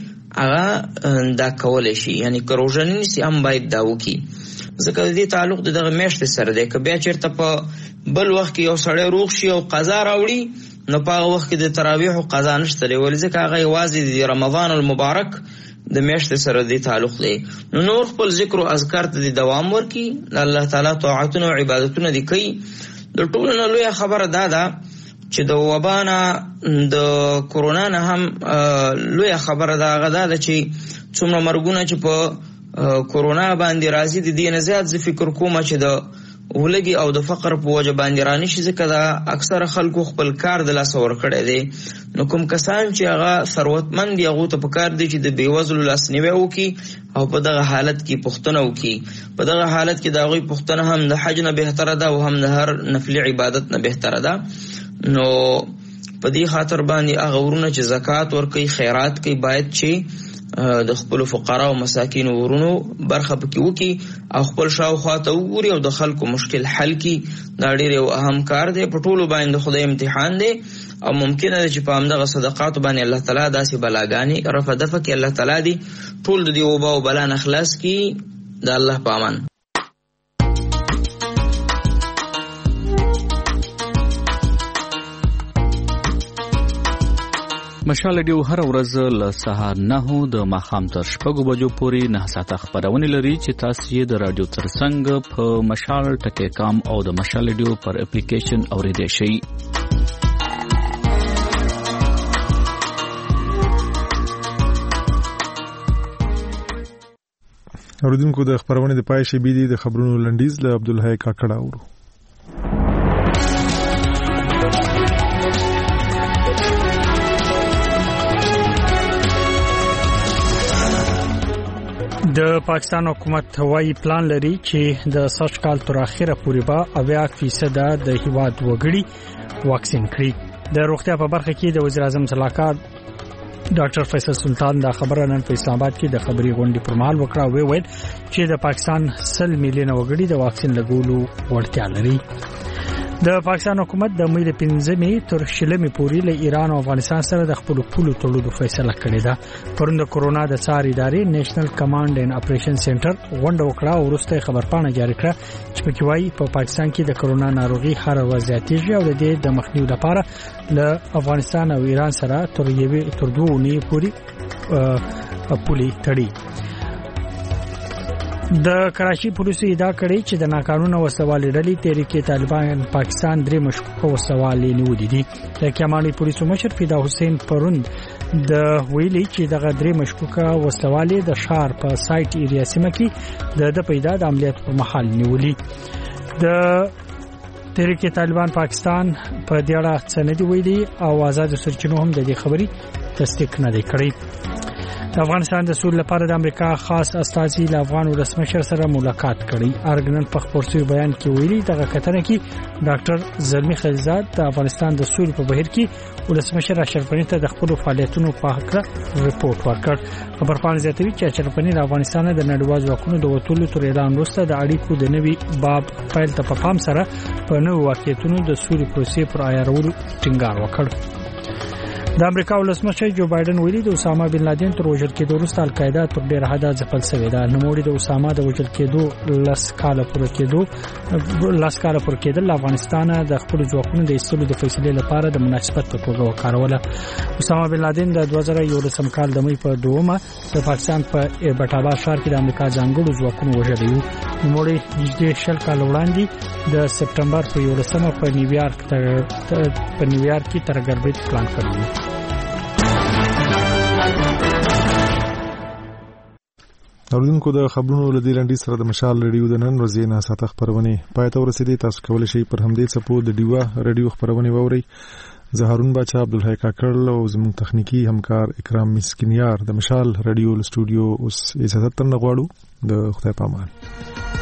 هغه دا کولی شي، یعنی که روژه نه نیسي هم باید دا وکړي، ځکه د دې تعلق د دغه میاشتې سره دی. که بیا چېرته په بل وخت کې یو سړی روغ شي او قضا راوړي نو په هغه وخت کې د تراویحو قضا نشته دی، ولې ځکه هغه یوازې د رمضان المبارک د میاشتې سره د تعلق دی. نو نور خپل ذکر او اذکار ته د دوام ورکړي، د الله تعالی طاعتونه او عبادتونه دي کوي. د ټولو نه لویه خبره دا ده چې د وبا نه د کورونا نه هم لویه خبره ده هغه دا ده چې څومره مرګونه چې په کورونا باندې راځي د دې نه زیات زه فکر کوم چې د ولګي او د فقر په وجه باندې رانشي، ځکه دا اکثره خلکو خپل کار د لاسه ورکړی دی. نو کوم کسان چې هغه ثروتمند دي هغو ته پکار دی چې د بېوزلو لاسنیوی وکړي او په دغه حالت کې پوښتنه وکړي. په دغه حالت کې د هغوی پوښتنه هم د حج نه بهتره ده او هم د هر نفلي عبادت نه بهتره ده. نو په دې خاطر باندې هغه ورونه چې زکات ورکوي، خیرات کوي، باید چې د خپل فقرا او مساکین ورونو برخه پکې وکي او خپل شاوخوا ته وګوري او د خلکو مشکل حل کړي. دا ډېر یو اهم کار دی، په ټولو باندې د خدای امتحان دی او ممکنه ده چې په همدغه صدقاتو باندې الله تعالی داسې بلاګانې رفع دفع کړي. الله تعالی دې ټول د دې وبا او بلا نه خلاص کړي. د الله په امان. مشال ډیو هر ورځ له سهار نهو د ماښام تر شپږو بجو پورې نه ساعته خبرونه لري چې تاسو یې د رادیو ترڅنګ په مشال ټکی کام او د مشال ډیو پر اپلیکیشن اوریدئ شئ. اوریدونکو د خبرونه د پای شي بيدي د خبرونو لنډیز له عبدالحی کاکړه اورو. د پاکستان حکومت هوایي پلان لري چې د سږ کال تر اخره پورې به اویا فیصد د هیواد وګړي واکسین کړي. د روغتیا په برخه کې د وزیر اعظم صلاحکار ډاکټر فیصل سلطان دا خبره نن په اسلام آباد کې د خبري غونډې پر مهال وکړه او ویل چې د پاکستان سل میلیونه وګړي د واکسین لګولو وړتیا لري. د پاکستان حکومت د مې د پنځمې تر شلمې پورې له ایران او افغانستان سره د خپل پولو تړلو فیصله کړې ده. پرون د کورونا د څار ادارې نېشنل کمانډ اینډ اپریشن سنټر غونډه وکړه او وروسته خبرپاڼه جاری کړه چې په کې وایي په پاکستان کې د کورونا ناروغي هر ورځ زیاتېږي او د دې د مخنیوي لپاره له افغانستان او ایران سره تر یوې تر دوه اونۍ پورې پولي تړي. د کراچي پولیسو ادعا کړې چې د ناقانونه وسوالې ډلې تحریک طالبان پاکستان درې مشکوک وسوالې نیولې دي. د کیماړي پولیسو مشر فدا حسین پرون د ویلي چې دغه درې مشکوک وسوالې د شهر په سایت ایریا سیمه کې د د پیدا د عملیات په محل نیولې. د تحریک طالبان پاکستان په دې اړه څه نه دی ویلي او آزاد سرچینو هم د دې خبرې تصدیق نه دی کړی. د افغانستان د سولې لپاره د امریکا خاص استازي له افغان ولسمشر سره ملاقات کړي. ارګنن په خبري بیان کې ویلي دغه کتنه کې ډاکټر زلمی خلیزاد د افغانستان د سولې په بهیر کې ولسمشر اشرف غنی ته د خپل فعالیتونو په اړه ریپورت ورکړ. خبرپاڼه زیاتوي چې اشرف غنی د افغانستان د نړیوال ځواکونو د وټولو تر اعلان وروسته د اړیکو د نوي باب پیل ته په پام سره په نوو واقعیتونو د سولې پروسې پر عیارولو ټینګار وکړ. د امریکا ولسمشر جو بایدن ویلي د اسامه بن لادن تر وژل کېدو وروسته القاعده تر ډیر حده ځپل شوې ده. نوموړي د اسامه د وژل کېدو لاس کاله پوره کېدو لاس کاله پوره کېدل افغانستان د خپل ځواکونو د ایستلو د فیصلې لپاره د مناسبت په توګه وکاروله. اسامه بن لادن د دوه زره یولسم کال د مې په دومه د پاکستان په ایبټاباد ښار کې د امریکا ځانګړو ځواکونو وژلی و. نوموړي نږدې شل کال وړاندې د سپټمبر په یولسمه په نیویارک په نیویارک کې ترګربید پلان کړی. اوردونکو د خبرونو له دې لنډي سره د مشال ریډیو د نن ورځې نه ساته خبرونه پای ته ورسېدي. تاسو کولی شئ پر همدې څپو د ډیوا ریډیو خبرونه واورئ. زه هارون باچا عبدالحی کاکړ او زموږ تخنیکی همکار اکرام مسکینیار د مشال ریډیو له سټوډیو اوس اجازه تر نه غواړو. د خدای پامان.